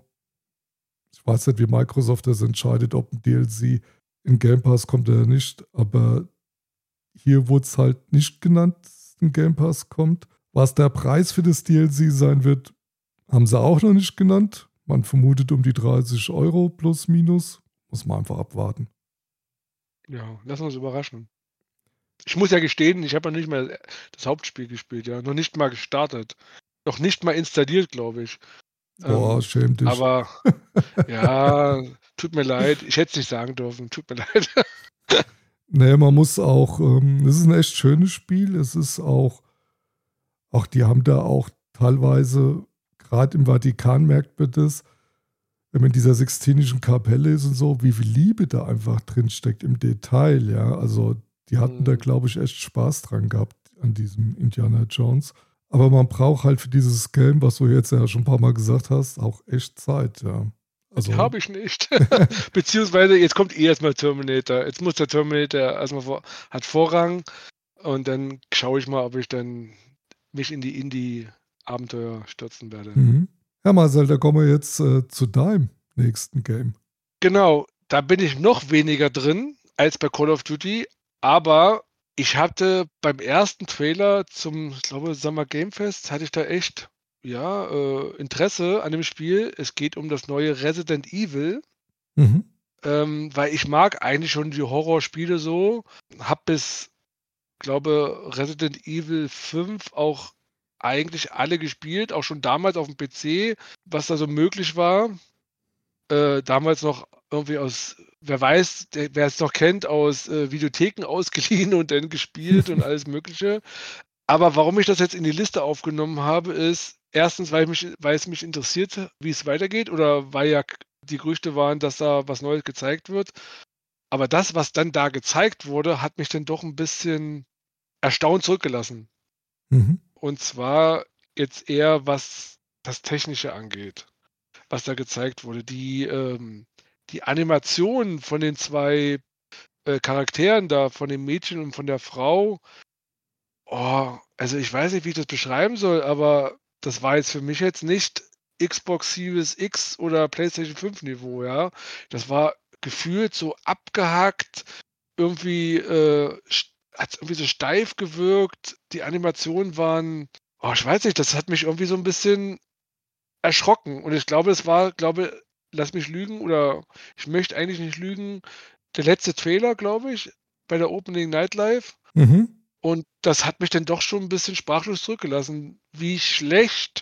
ich weiß nicht, wie Microsoft das entscheidet, ob ein DLC in Game Pass kommt oder nicht. Aber hier wurde es halt nicht genannt, dass es in Game Pass kommt. Was der Preis für das DLC sein wird, haben sie auch noch nicht genannt. Man vermutet um die 30 Euro plus minus. Muss man einfach abwarten. Ja, lassen wir uns überraschen. Ich muss ja gestehen, ich habe noch nicht mal das Hauptspiel gespielt, ja. Noch nicht mal gestartet. Noch nicht mal installiert, glaube ich. Boah, schäm dich. Aber ja, tut mir leid. Ich hätte es nicht sagen dürfen. Tut mir leid. Nee, man muss auch, es ist ein echt schönes Spiel. Es ist auch die haben da auch teilweise, gerade im Vatikan merkt man das, wenn man in dieser Sixtinischen Kapelle ist und so, wie viel Liebe da einfach drin steckt im Detail, ja. Also die hatten da, glaube ich, echt Spaß dran gehabt an diesem Indiana Jones. Aber man braucht halt für dieses Game, was du jetzt ja schon ein paar Mal gesagt hast, auch echt Zeit, ja. Also, Die habe ich nicht. Beziehungsweise jetzt kommt erstmal Terminator. Jetzt muss der Terminator erstmal hat Vorrang und dann schaue ich mal, ob ich dann mich in die Indie-Abenteuer stürzen werde. Ja, Marcel, da kommen wir jetzt zu deinem nächsten Game. Genau, da bin ich noch weniger drin als bei Call of Duty, aber ich hatte beim ersten Trailer zum, ich glaube, Summer Game Fest, hatte ich da echt, ja, Interesse an dem Spiel. Es geht um das neue Resident Evil, Mhm. weil ich mag eigentlich schon die Horrorspiele so, habe bis, glaube, Resident Evil 5 auch eigentlich alle gespielt, auch schon damals auf dem PC, was da so möglich war. Damals noch irgendwie aus, wer weiß, wer es noch kennt, aus Videotheken ausgeliehen und dann gespielt und alles Mögliche. Aber warum ich das jetzt in die Liste aufgenommen habe, ist erstens, weil es mich interessiert, wie es weitergeht, oder weil ja die Gerüchte waren, dass da was Neues gezeigt wird. Aber das, was dann da gezeigt wurde, hat mich dann doch ein bisschen erstaunt zurückgelassen. Mhm. Und zwar jetzt eher, was das Technische angeht, was da gezeigt wurde. Die Animation von den 2 Charakteren da, von dem Mädchen und von der Frau, also ich weiß nicht, wie ich das beschreiben soll, aber das war jetzt für mich jetzt nicht Xbox Series X oder PlayStation 5 Niveau, ja. Das war gefühlt so abgehackt, irgendwie, hat's irgendwie so steif gewirkt. Die Animationen waren, ich weiß nicht, das hat mich irgendwie so ein bisschen erschrocken. Und ich glaube, lass mich lügen, oder ich möchte eigentlich nicht lügen, der letzte Trailer, glaube ich, bei der Opening Night Live. Mhm. Und das hat mich dann doch schon ein bisschen sprachlos zurückgelassen, wie schlecht,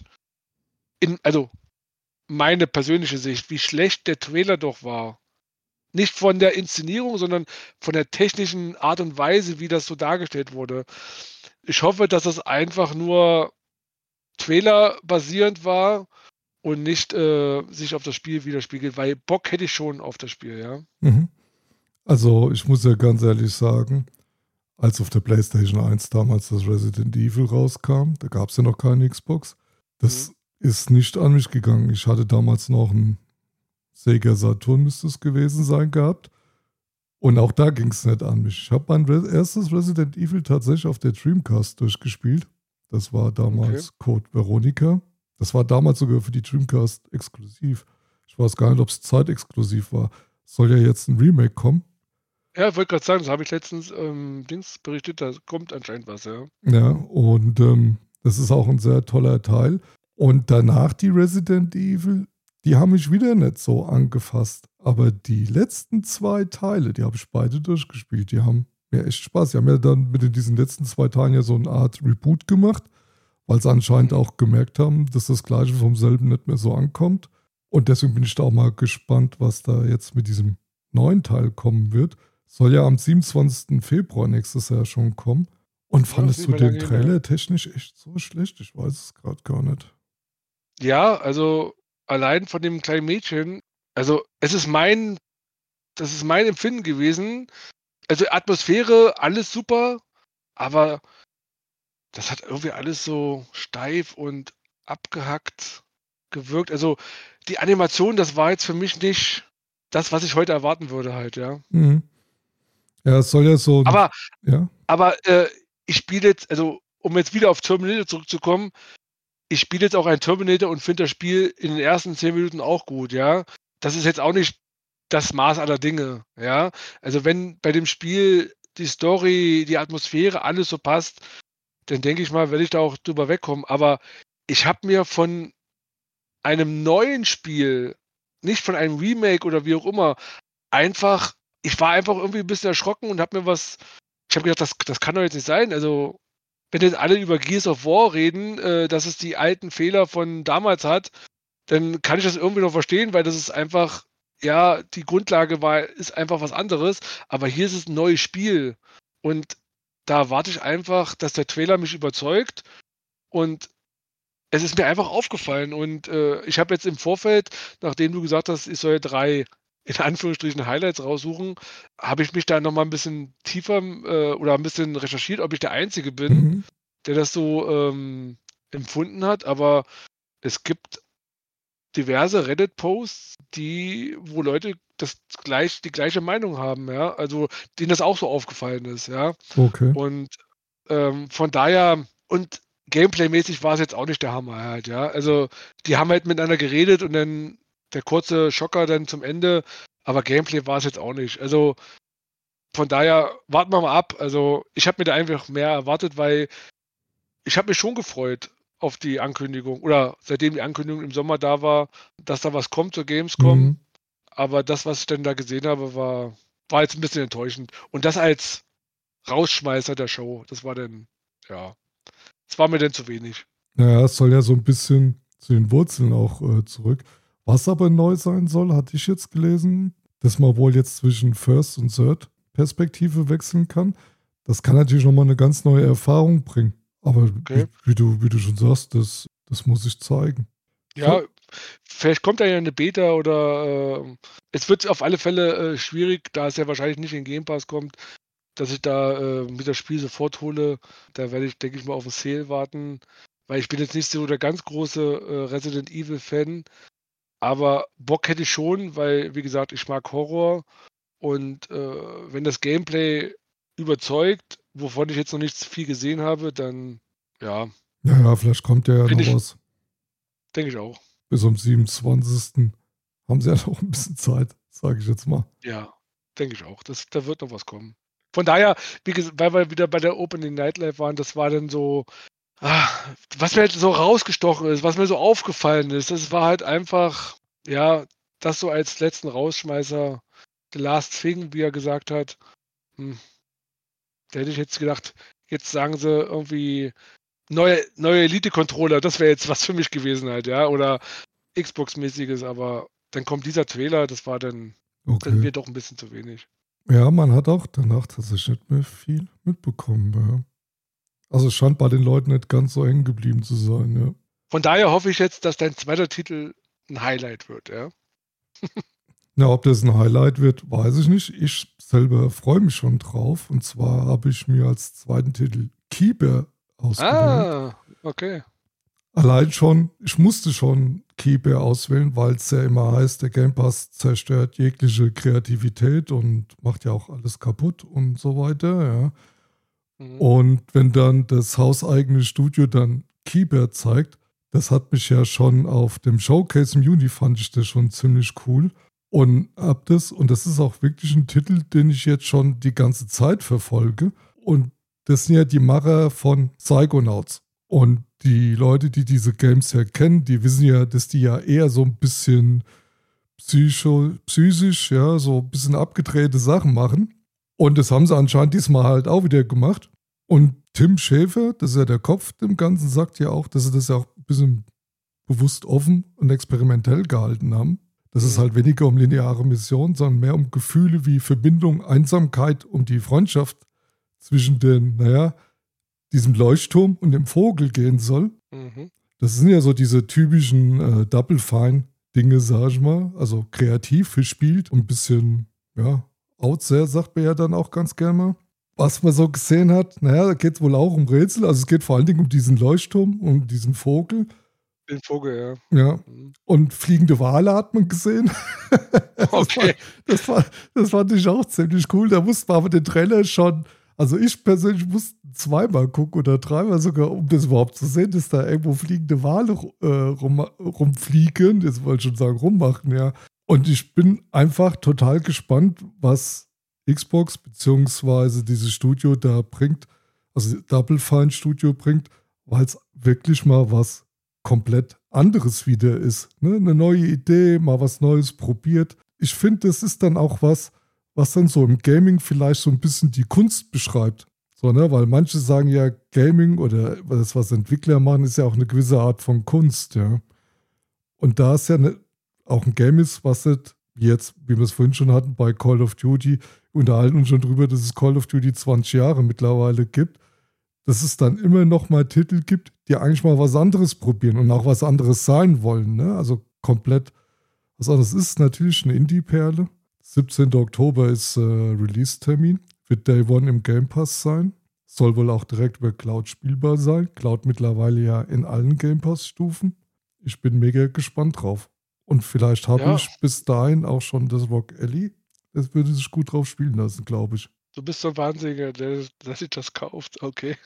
also meine persönliche Sicht, wie schlecht der Trailer doch war. Nicht von der Inszenierung, sondern von der technischen Art und Weise, wie das so dargestellt wurde. Ich hoffe, dass das einfach nur Trailer-basierend war und nicht, sich auf das Spiel widerspiegelt, weil Bock hätte ich schon auf das Spiel, ja. Mhm. Also ich muss ja ganz ehrlich sagen, als auf der PlayStation 1 damals das Resident Evil rauskam, da gab es ja noch keine Xbox, Mhm. das ist nicht an mich gegangen. Ich hatte damals noch einen Sega Saturn, müsste es gewesen sein, gehabt. Und auch da ging es nicht an mich. Ich habe mein erstes Resident Evil tatsächlich auf der Dreamcast durchgespielt. Das war Okay. damals Code Veronica. Das war damals sogar für die Dreamcast exklusiv. Ich weiß gar nicht, ob es zeitexklusiv war. Soll ja jetzt ein Remake kommen. Ja, ich wollte gerade sagen, das habe ich letztens, Dings berichtet, da kommt anscheinend was, ja. Ja, und das ist auch ein sehr toller Teil. Und danach die Resident Evil, die haben mich wieder nicht so angefasst. Aber die letzten 2 Teile, die habe ich beide durchgespielt. Die haben mir echt Spaß. Die haben ja dann mit diesen letzten 2 Teilen ja so eine Art Reboot gemacht, weil sie anscheinend Mhm. auch gemerkt haben, dass das Gleiche vom selben nicht mehr so ankommt. Und deswegen bin ich da auch mal gespannt, was da jetzt mit diesem neuen Teil kommen wird. Soll ja am 27. Februar nächstes Jahr schon kommen. Und Ja, ist fandest nicht du mehr den lange hin, ja. Trailer technisch echt so schlecht? Ich weiß es gerade gar nicht. Ja, also allein von dem kleinen Mädchen, also das ist mein Empfinden gewesen. Also Atmosphäre, alles super, aber das hat irgendwie alles so steif und abgehackt gewirkt. Also, die Animation, das war jetzt für mich nicht das, was ich heute erwarten würde halt, ja. Mhm. Ja, es soll ja so ein. Aber Ja. aber ich spiele jetzt, also, um jetzt wieder auf Terminator zurückzukommen, ich spiele jetzt auch ein Terminator und finde das Spiel in den ersten 10 Minuten auch gut, ja. Das ist jetzt auch nicht das Maß aller Dinge, ja. Also, wenn bei dem Spiel die Story, die Atmosphäre, alles so passt, dann denke ich mal, werde ich da auch drüber wegkommen. Aber ich habe mir von einem neuen Spiel, nicht von einem Remake oder wie auch immer, einfach ich war einfach irgendwie 'n bisschen erschrocken und habe mir was ich habe gedacht: „Das kann doch jetzt nicht sein." Also, wenn jetzt alle über Gears of War reden, dass es die alten Fehler von damals hat, dann kann ich das irgendwie noch verstehen, weil das ist einfach, ja, die Grundlage ist einfach was anderes. Aber hier ist es 'n neues Spiel und da erwarte ich einfach, dass der Trailer mich überzeugt, und es ist mir einfach aufgefallen, und, ich habe jetzt im Vorfeld, nachdem du gesagt hast, ich soll 3 in Anführungsstrichen Highlights raussuchen, habe ich mich da noch mal 'n bisschen tiefer, oder 'n bisschen recherchiert, ob ich der Einzige bin, Mhm. der das so, empfunden hat. Aber es gibt diverse Reddit-Posts, wo Leute die gleiche Meinung haben, ja, also denen das auch so aufgefallen ist, ja. Okay. Und, von daher, und gameplaymäßig war es jetzt auch nicht der Hammer halt, ja. Also, die haben halt miteinander geredet und dann der kurze Schocker dann zum Ende, aber Gameplay war es jetzt auch nicht. Also, von daher warten wir mal ab. Also, ich habe mir da einfach mehr erwartet, weil ich habe mich schon gefreut auf die Ankündigung, oder seitdem die Ankündigung im Sommer da war, dass da was kommt zur Gamescom. Mhm. Aber das, was ich dann da gesehen habe, war jetzt 'n bisschen enttäuschend. Und das als Rausschmeißer der Show, das war dann, ja, das war mir dann zu wenig. Naja, es soll ja so ein bisschen zu den Wurzeln auch zurück. Was aber neu sein soll, hatte ich jetzt gelesen, dass man wohl jetzt zwischen First und Third Perspektive wechseln kann. Das kann natürlich nochmal eine ganz neue Erfahrung bringen. Aber Okay. wie du schon sagst, das muss sich zeigen. Ja, So. vielleicht kommt da ja eine Beta oder es wird auf alle Fälle schwierig, da es ja wahrscheinlich nicht in Game Pass kommt, dass ich da mir das Spiel sofort hole. Da werde ich, denke ich mal, auf 'n Sale warten, weil ich bin jetzt nicht so der ganz große Resident Evil Fan, aber Bock hätte ich schon, weil, wie gesagt, ich mag Horror und wenn das Gameplay überzeugt, wovon ich jetzt noch nicht viel gesehen habe, dann ja, Ja, vielleicht kommt ja finde noch ich, was. denke ich auch. Bis zum 27. haben sie ja noch ein bisschen Zeit, sage ich jetzt mal. Ja, denke ich auch. Da wird noch was kommen. Von daher, wie gesagt, weil wir wieder bei der Opening Nightlife waren, das war dann so, ah, was mir halt so rausgestochen ist, was mir so aufgefallen ist, das war halt einfach, ja, das so als letzten Rausschmeißer, The Last Thing, wie er gesagt hat. Hm, da hätte ich jetzt gedacht, jetzt sagen sie irgendwie neue Elite-Controller, das wäre jetzt was für mich gewesen halt, ja, oder Xbox-mäßiges, aber dann kommt dieser Trailer, das war dann Okay. mir doch ein bisschen zu wenig. Ja, man hat auch danach tatsächlich nicht mehr viel mitbekommen. Ja. Also es scheint bei den Leuten nicht ganz so hängen geblieben zu sein. Ja. Von daher hoffe ich jetzt, dass dein zweiter Titel ein Highlight wird, ja? Na, ob das ein Highlight wird, weiß ich nicht. Ich selber freue mich schon drauf. Und zwar habe ich mir als zweiten Titel Keeper ausgewählt. Ah, okay. Allein schon, ich musste schon Keeper auswählen, weil es ja immer heißt, der Game Pass zerstört jegliche Kreativität und macht ja auch alles kaputt und so weiter. Ja. Mhm. Und wenn dann das hauseigene Studio dann Keeper zeigt, das hat mich ja schon auf dem Showcase im Juni, fand ich das schon ziemlich cool. Und das ist auch wirklich ein Titel, den ich jetzt schon die ganze Zeit verfolge. Und das sind ja die Macher von Psychonauts. Und die Leute, die diese Games ja kennen, die wissen ja, dass die ja eher so ein bisschen psychisch, ja, so ein bisschen abgedrehte Sachen machen. Und das haben sie anscheinend diesmal halt auch wieder gemacht. Und Tim Schäfer, das ist ja der Kopf dem Ganzen, sagt ja auch, dass sie das ja auch ein bisschen bewusst offen und experimentell gehalten haben. Dass es Mhm. halt weniger um lineare Missionen, sondern mehr um Gefühle wie Verbindung, Einsamkeit, um die Freundschaft zwischen den, naja, diesem Leuchtturm und dem Vogel gehen soll. Mhm. Das sind ja so diese typischen Double Fine-Dinge, sag ich mal. Also kreativ gespielt und ein bisschen, ja, out there, sagt man ja dann auch ganz gerne mal. Was man so gesehen hat, naja, da geht es wohl auch um Rätsel. Also es geht vor allen Dingen um diesen Leuchtturm, um diesen Vogel. Den Vogel, ja. Ja. Mhm. Und fliegende Wale hat man gesehen. Das war, Okay. das war, das fand ich auch ziemlich cool. Da musste man aber den Trailer schon, also ich persönlich musste zweimal gucken oder dreimal sogar, um das überhaupt zu sehen, dass da irgendwo fliegende Wale rumfliegen. Jetzt wollte ich schon sagen, rummachen, ja. Und ich bin einfach total gespannt, was Xbox beziehungsweise dieses Studio da bringt, also Double Fine Studio bringt, weil es wirklich mal was komplett anderes wieder ist. Ne? Eine neue Idee, mal was Neues probiert. Ich finde, das ist dann auch was, was dann so im Gaming vielleicht so ein bisschen die Kunst beschreibt. So, ne? Weil manche sagen ja, Gaming oder das, was Entwickler machen, ist ja auch eine gewisse Art von Kunst, ja. Und da es ja auch ein Game ist, was jetzt, wie wir es vorhin schon hatten, bei Call of Duty, unterhalten uns schon drüber, dass es Call of Duty 20 Jahre mittlerweile gibt, dass es dann immer noch mal Titel gibt, die eigentlich mal was anderes probieren und auch was anderes sein wollen. Ne? Also komplett was anderes ist natürlich eine Indie-Perle. 17. Oktober ist Release-Termin. Wird Day One im Game Pass sein. Soll wohl auch direkt über Cloud spielbar sein. Cloud mittlerweile ja in allen Game Pass-Stufen. Ich bin mega gespannt drauf. Und vielleicht habe Ja, ich bis dahin auch schon das Rock Alley. Das würde sich gut drauf spielen lassen, glaube ich. du bist so 'n Wahnsinniger, der sich das kauft. Okay.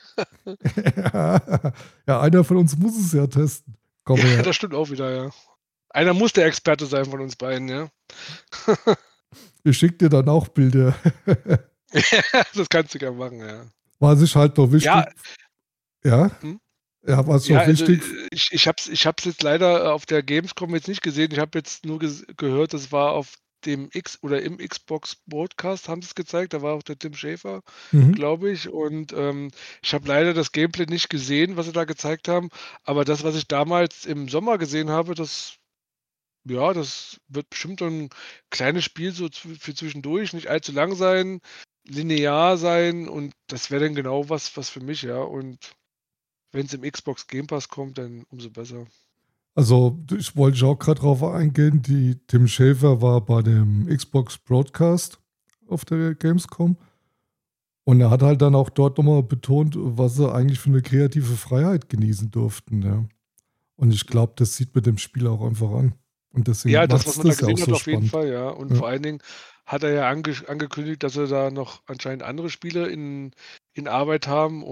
Ja, einer von uns muss es ja testen. Komm Ja, her. das stimmt auch wieder, ja. Einer muss der Experte sein von uns beiden, ja. Ich schicke dir dann auch Bilder. Das kannst du gerne machen, ja. Was ich halt noch Ja, wichtig, ja, mhm. ja, was Ja, noch also, wichtig, ich habe es jetzt leider auf der Gamescom jetzt nicht gesehen. Ich habe jetzt nur gehört, das war auf dem im Xbox Broadcast haben sie's gezeigt. Da war auch der Tim Schafer, mhm. glaube ich. Und ich habe leider das Gameplay nicht gesehen, was sie da gezeigt haben. Aber das, was ich damals im Sommer gesehen habe, das, ja, das wird bestimmt so 'n kleines Spiel so für zwischendurch, nicht allzu lang sein, linear sein und das wäre dann genau was für mich, ja. Und wenn es im Xbox Game Pass kommt, dann umso besser. Also, ich wollte auch gerade drauf eingehen, Tim Schafer war bei dem Xbox Broadcast auf der Gamescom und er hat halt dann auch dort nochmal betont, was sie eigentlich für eine kreative Freiheit genießen durften, ja. Und ich glaube, das sieht mit dem Spiel auch einfach an. Und deswegen Ja, das, macht was es man da das ja auch gesehen hat, so auf jeden spannend. Fall, ja. Und Ja. vor allen Dingen hat er ja angekündigt, dass er da noch anscheinend andere Spiele in Arbeit haben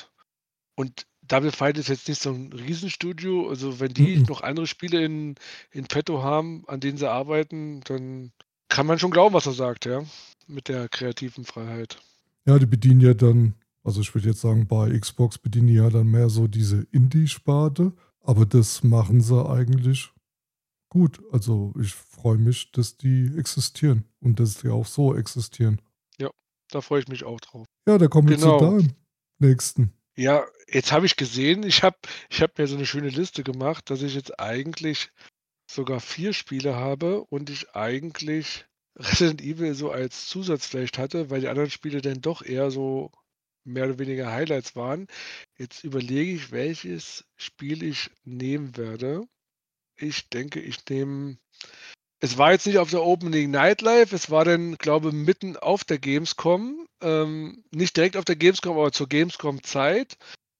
und Double Fine ist jetzt nicht so ein Riesenstudio. Also, wenn die Mhm. noch andere Spiele in petto haben, an denen sie arbeiten, dann kann man schon glauben, was er sagt, ja, mit der kreativen Freiheit. Ja, die bedienen ja dann, also ich würde jetzt sagen, bei Xbox bedienen die ja dann mehr so diese Indie-Sparte, aber das machen sie eigentlich gut. Also ich freue mich, dass die existieren und dass die auch so existieren. Ja, da freue ich mich auch drauf. Ja, da kommen wir zu Genau. deinem nächsten. Ja, jetzt habe ich gesehen, ich habe mir so eine schöne Liste gemacht, dass ich jetzt eigentlich sogar 4 Spiele habe und ich eigentlich Resident Evil so als Zusatz vielleicht hatte, weil die anderen Spiele dann doch eher so mehr oder weniger Highlights waren. Jetzt überlege ich, welches Spiel ich nehmen werde. Ich denke, ich nehme es war jetzt nicht auf der Opening Nightlife, es war dann, glaube, mitten auf der Gamescom, nicht direkt auf der Gamescom, aber zur Gamescom-Zeit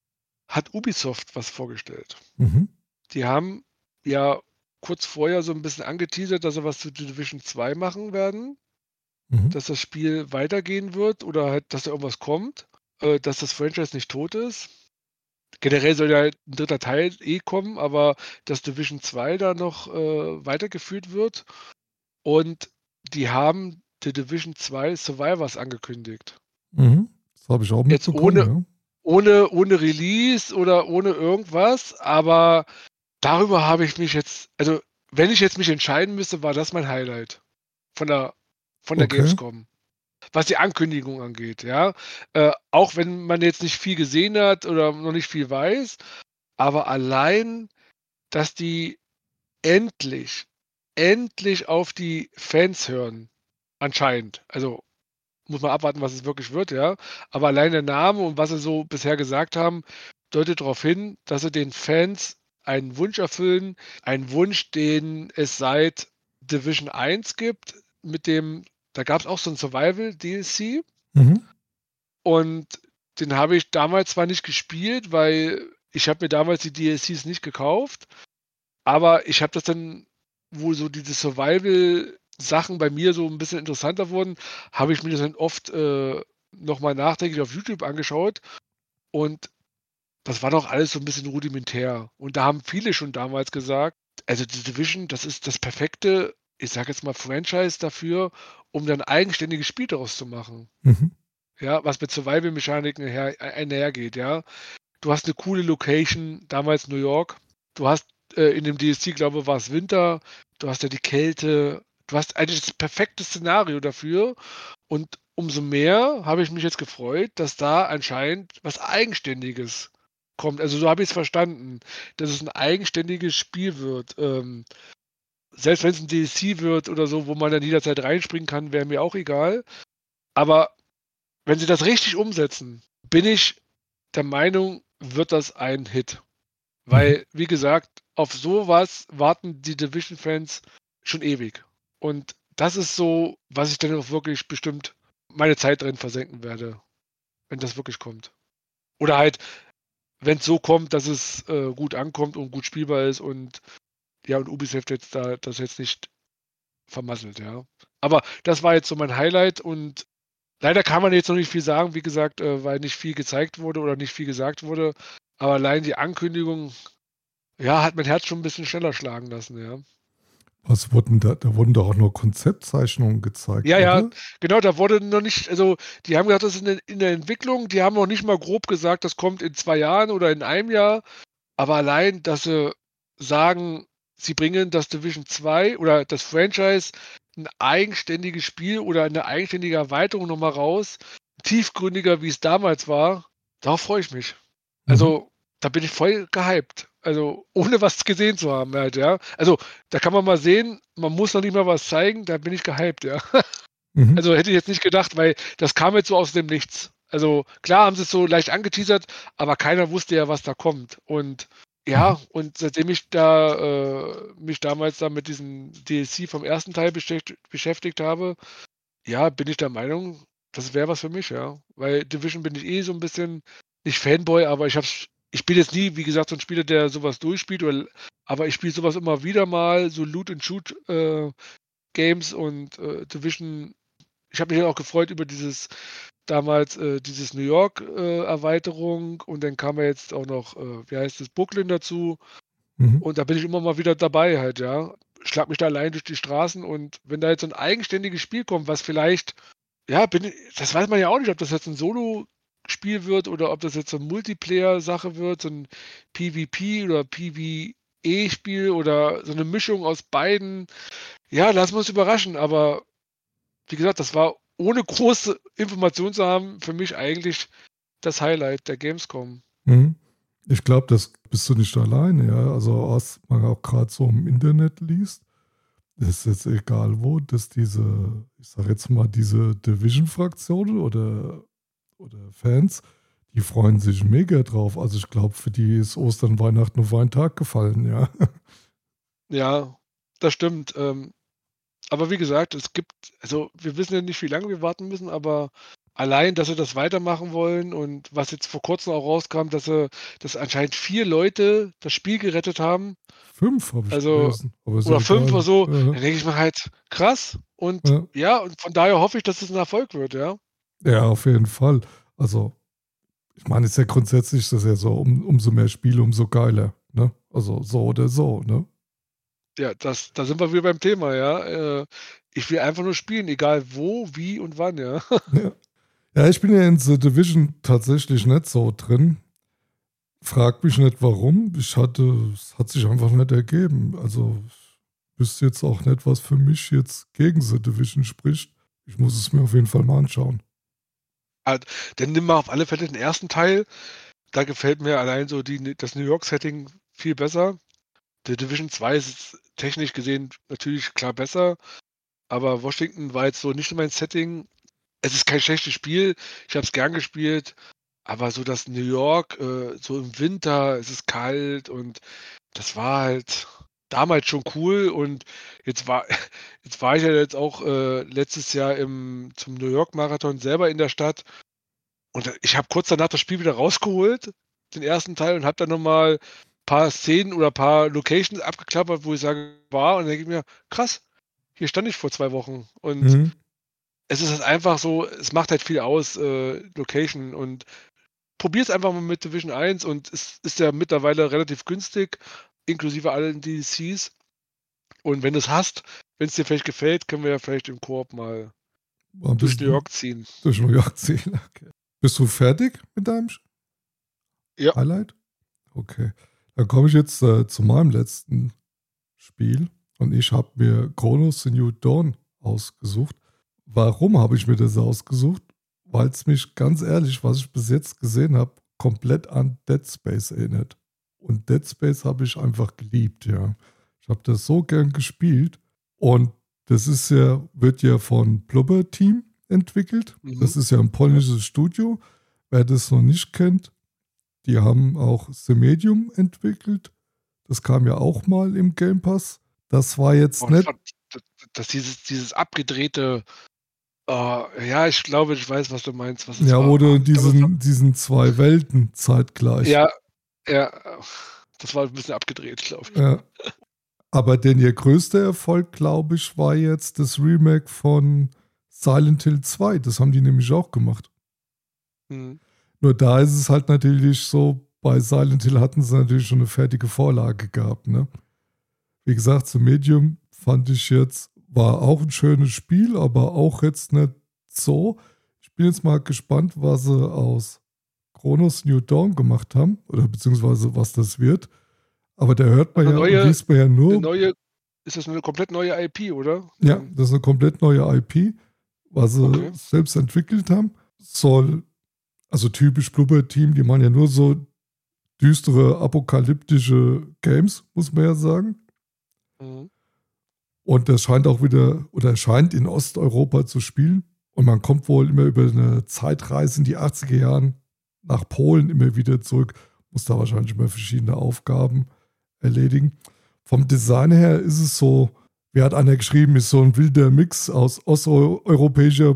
hat Ubisoft was vorgestellt. Mhm. Die haben ja kurz vorher so 'n bisschen angeteasert, dass sie was zu The Division 2 machen werden, Mhm. dass das Spiel weitergehen wird oder halt, dass da irgendwas kommt, dass das Franchise nicht tot ist. Generell soll ja halt 'n 3. Teil kommen, aber dass Division 2 da noch, weitergeführt wird und die haben The Division 2 Survivors angekündigt. Mhm. Das habe ich auch Jetzt mitbekommen, ja. ohne Release oder ohne irgendwas, aber darüber habe ich mich jetzt also, wenn ich jetzt mich entscheiden müsste, war das mein Highlight von der von der Okay. Gamescom, was die Ankündigung angeht, ja. Auch wenn man jetzt nicht viel gesehen hat oder noch nicht viel weiß, aber allein, dass die endlich, endlich auf die Fans hören, anscheinend. Also, muss man abwarten, was es wirklich wird, ja. Aber allein der Name und was sie so bisher gesagt haben, deutet darauf hin, dass sie den Fans einen Wunsch erfüllen, einen Wunsch, den es seit Division 1 gibt, mit dem da gab's auch so 'n Survival-DLC Mhm. und den habe ich damals zwar nicht gespielt, weil ich habe mir damals die DLCs nicht gekauft, aber ich habe das dann, wo so diese Survival-Sachen bei mir so 'n bisschen interessanter wurden, habe ich mir das dann oft, noch mal nachträglich auf YouTube angeschaut und das war doch alles so 'n bisschen rudimentär. Und da haben viele schon damals gesagt: „Also, The Division, das ist das perfekte, ich sage jetzt mal, Franchise dafür, um dann eigenständiges Spiel daraus zu machen.“ Mhm. Ja, was mit Survival-Mechaniken einhergeht, ja. Du hast 'ne coole Location, damals New York. Du hast, in dem DLC, glaube, war's Winter. Du hast ja die Kälte. Du hast eigentlich das perfekte Szenario dafür. Und umso mehr habe ich mich jetzt gefreut, dass da anscheinend was Eigenständiges kommt. Also, so habe ich's verstanden, dass es 'n eigenständiges Spiel wird. Selbst wenn's 'n DLC wird oder so, wo man dann jederzeit reinspringen kann, wäre mir auch egal. Aber wenn sie das richtig umsetzen, bin ich der Meinung, wird das ein Hit. Mhm. Weil, wie gesagt, auf so was warten die Division-Fans schon ewig. Und das ist so, was ich dann auch wirklich bestimmt meine Zeit drin versenken werde, wenn das wirklich kommt. Oder halt, wenn's so kommt, dass es, gut ankommt und gut spielbar ist und ja, und Ubisoft jetzt da das jetzt nicht vermasselt, ja. Aber das war jetzt so mein Highlight und leider kann man jetzt noch nicht viel sagen, wie gesagt, weil nicht viel gezeigt wurde oder nicht viel gesagt wurde. Aber allein die Ankündigung, ja, hat mein Herz schon 'n bisschen schneller schlagen lassen, ja. Was wurden da? Da wurden doch auch nur Konzeptzeichnungen gezeigt, Ja, ja, oder? genau, da wurde noch nicht also, die haben gesagt, das ist in der Entwicklung. Die haben noch nicht mal grob gesagt, das kommt in 2 Jahren oder in einem Jahr. Aber allein, dass sie sagen, sie bringen das Division 2 oder das Franchise 'n eigenständiges Spiel oder 'ne eigenständige Erweiterung noch mal raus, tiefgründiger, wie es damals war, darauf freue ich mich. Mhm. Also, da bin ich voll gehypt. Also, ohne was gesehen zu haben halt, ja. Also, da kann man mal sehen, man muss noch nicht mal was zeigen, da bin ich gehypt, ja. Mhm. Also, hätte ich jetzt nicht gedacht, weil das kam jetzt so aus dem Nichts. Also, klar haben sie's so leicht angeteasert, aber keiner wusste ja, was da kommt. Und Ja, Mhm. und seitdem ich da mich damals da mit diesem DLC vom ersten Teil beschäftigt habe, ja, bin ich der Meinung, das wäre was für mich, ja. Weil Division bin ich eh so ein bisschen nicht Fanboy, aber ich bin jetzt nie, wie gesagt, so ein Spieler, der sowas durchspielt aber ich spiele sowas immer wieder mal, so Loot and Shoot, Games und, Division. Ich habe mich auch gefreut über dieses New York, Erweiterung, und dann kam ja jetzt auch noch, wie heißt es, Brooklyn dazu, Mhm. und da bin ich immer mal wieder dabei halt, ja. Schlag mich da allein durch die Straßen, und wenn da jetzt so 'n eigenständiges Spiel kommt, was vielleicht, ja, das weiß man ja auch nicht, ob das jetzt 'n Solospiel wird oder ob das jetzt so 'n Multiplayer-Sache wird, so 'n PvP oder PvE-Spiel oder so 'ne Mischung aus beiden. Ja, lassen wir uns überraschen, aber wie gesagt, das war, ohne große Informationen zu haben, für mich eigentlich das Highlight der Gamescom. Mhm. Ich glaube, das bist du nicht alleine, ja. Also, was man auch gerade so im Internet liest, ist jetzt egal wo, dass diese, ich sage jetzt mal, diese Division-Fraktionen oder Fans, die freuen sich mega drauf. Also, ich glaube, für die ist Ostern, Weihnachten auf einen Tag gefallen, ja. Ja, das stimmt. Aber wie gesagt, wir wissen ja nicht, wie lange wir warten müssen, aber allein, dass sie das weitermachen wollen, und was jetzt vor Kurzem auch rauskam, dass anscheinend 4 Leute das Spiel gerettet haben, 5 habe ich also, gelesen, aber ist ja oder 5 oder egal. so, Ja, dann denke ich mir halt: „Krass." Und ja. ja, und von daher hoffe ich, dass es 'n Erfolg wird, ja. Ja, auf jeden Fall. Also, ich meine, ist ja grundsätzlich das ja so, umso mehr Spiele, umso geiler, ne? Also, so oder so, ne? Ja, da sind wir wieder beim Thema, ja. Ich will einfach nur spielen, egal wo, wie und wann, ja. Ja. Ja, ich bin ja in The Division tatsächlich nicht so drin. Frag mich nicht warum. Es hat sich einfach nicht ergeben. Also, ich wüsste jetzt auch nicht, was für mich jetzt gegen The Division spricht. Ich muss es mir auf jeden Fall mal anschauen. Ah, dann nimm mal auf alle Fälle den ersten Teil. Da gefällt mir allein so das New York-Setting viel besser. The Division 2 ist technisch gesehen natürlich klar besser, aber Washington war jetzt so nicht so mein Setting. Es ist kein schlechtes Spiel, ich habe es gern gespielt, aber so das New York, so im Winter, es ist kalt, und das war halt damals schon cool, und jetzt war jetzt war ich ja jetzt auch, letztes Jahr zum New York Marathon selber in der Stadt, und ich habe kurz danach das Spiel wieder rausgeholt, den ersten Teil, und habe dann noch mal paar Szenen oder paar Locations abgeklappert, wo ich sage: „War", und dann denke ich mir: „Krass, hier stand ich vor 2 Wochen." Und Mhm. es ist halt einfach so, es macht halt viel aus, Location, und probier's einfach mal mit Division 1, und es ist ja mittlerweile relativ günstig, inklusive allen DLCs. Und wenn du's hast, wenn's dir vielleicht gefällt, können wir ja vielleicht im Koop mal War ein durch New bisschen York ziehen. durch New York ziehen. Okay. Bist du fertig mit deinem Ja. Highlight? Okay. Dann komme ich jetzt zu meinem letzten Spiel und ich habe mir Chronos The New Dawn ausgesucht. Warum habe ich mir das ausgesucht? Weil es mich ganz ehrlich, was ich bis jetzt gesehen habe, komplett an Dead Space erinnert. Und Dead Space habe ich einfach geliebt, ja. Ich habe das so gern gespielt und das wird ja von Blubber Team entwickelt. Mhm. Das ist ja ein Ja. polnisches Studio. Wer das noch nicht kennt, die haben auch The Medium entwickelt. Das kam ja auch mal im Game Pass. Das war jetzt Und nicht, von d dass dieses abgedrehte, ja, ich glaube, ich weiß, was du meinst, was es ja, war. oder Ich glaube, es war, diesen zwei Welten zeitgleich. ja, ja, das war 'n bisschen abgedreht, glaube ich. Ja. Aber denn ihr größter Erfolg, glaube ich, war jetzt das Remake von Silent Hill 2. Das haben die nämlich auch gemacht. Mhm. Nur da ist es halt natürlich so, bei Silent Hill hatten sie natürlich schon eine fertige Vorlage gehabt, ne? Wie gesagt, The Medium fand ich jetzt, war auch ein schönes Spiel, aber auch jetzt nicht so. Ich bin jetzt mal gespannt, was sie aus Chronos New Dawn gemacht haben, oder beziehungsweise was das wird. Aber da hört man Also ja und liest man ja 'ne nur, neue ist das 'ne komplett neue IP, oder? ja, das ist eine komplett neue IP, was sie Okay. selbst entwickelt haben. Also typisch Blubber-Team, die machen ja nur so düstere, apokalyptische Games, muss man ja sagen. Mhm. Und das scheint auch wieder, oder scheint in Osteuropa zu spielen. Und man kommt wohl immer über eine Zeitreise in die 80er Jahren nach Polen immer wieder zurück. Muss da wahrscheinlich immer verschiedene Aufgaben erledigen. Vom Design her ist es so, wie hat einer geschrieben, ist so ein wilder Mix aus osteuropäischer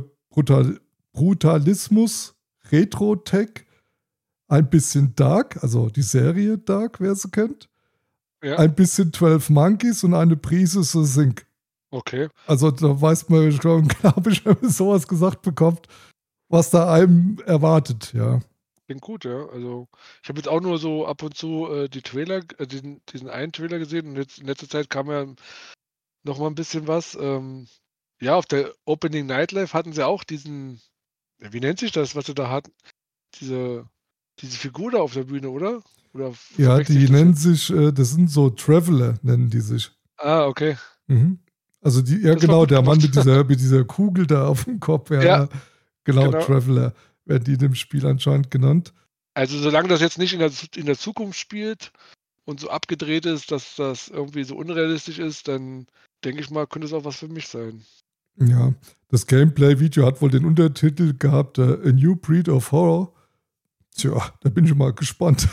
Brutalismus, Retro-Tech, ein bisschen Dark, also die Serie Dark, wer sie kennt, Ja, ein bisschen 12 Monkeys und eine Prise so Sync. okay. Also da weiß man schon, glaube ich, wenn man sowas gesagt bekommt, was da einem erwartet, ja. Klingt gut, ja. Also, ich habe jetzt auch nur so ab und zu, die Trailer diesen einen Trailer gesehen und jetzt in letzter Zeit kam ja noch mal 'n bisschen was. Ja, auf der Opening Night Live hatten sie auch diesen ja, wie nennt sich das, was sie da hatten? Diese diese Figur da auf der Bühne, oder? Oder Ja, verwechsel ich die das nennen jetzt? sich, das sind so Traveler, nennen die sich. Ah, okay. Mhm. Also die, ja Das war genau, gut der Mann gemacht. mit dieser Kugel da auf dem Kopf, Ja, ja, genau, genau. Traveler werden die in dem Spiel anscheinend genannt. Also, solange das jetzt nicht in der Zukunft spielt und so abgedreht ist, dass das irgendwie so unrealistisch ist, dann denke ich mal, könnte es auch was für mich sein. Ja, das Gameplay-Video hat wohl den Untertitel gehabt, A New Breed of Horror. Tja, da bin ich mal gespannt.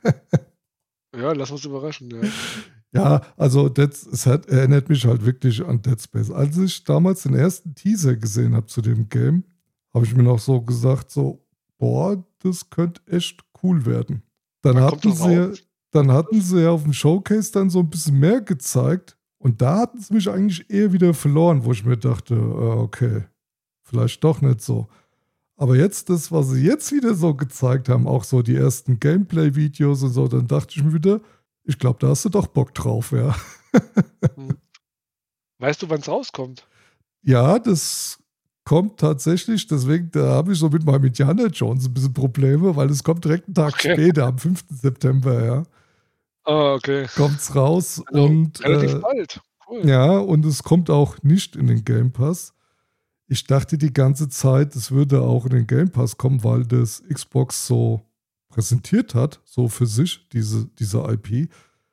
Ja, lass uns überraschen, ja. Ja, also erinnert mich halt wirklich an Dead Space. Als ich damals den ersten Teaser gesehen habe zu dem Game, habe ich mir noch so gesagt, so, boah, das könnte echt cool werden. Dann Wann kommt hatten das raus? sie, dann hatten sie ja auf dem Showcase dann so ein bisschen mehr gezeigt und da hatten sie mich eigentlich eher wieder verloren, wo ich mir dachte, okay, vielleicht doch nicht so. Aber jetzt das, was sie jetzt wieder so gezeigt haben, auch so die ersten Gameplay-Videos und so, dann dachte ich mir wieder, ich glaube, da hast du doch Bock drauf, ja. Mhm. Weißt du, wann's rauskommt? Ja, das kommt tatsächlich, deswegen, da habe ich so mit meinem Indiana Jones ein bisschen Probleme, weil es kommt direkt einen Tag Okay. später, am 5. September, ja, Ah, okay. kommt's raus Also, und relativ bald. Cool. ja, und es kommt auch nicht in den Game Pass. Ich dachte die ganze Zeit, es würde auch in den Game Pass kommen, weil das Xbox so präsentiert hat, so für sich, diese IP.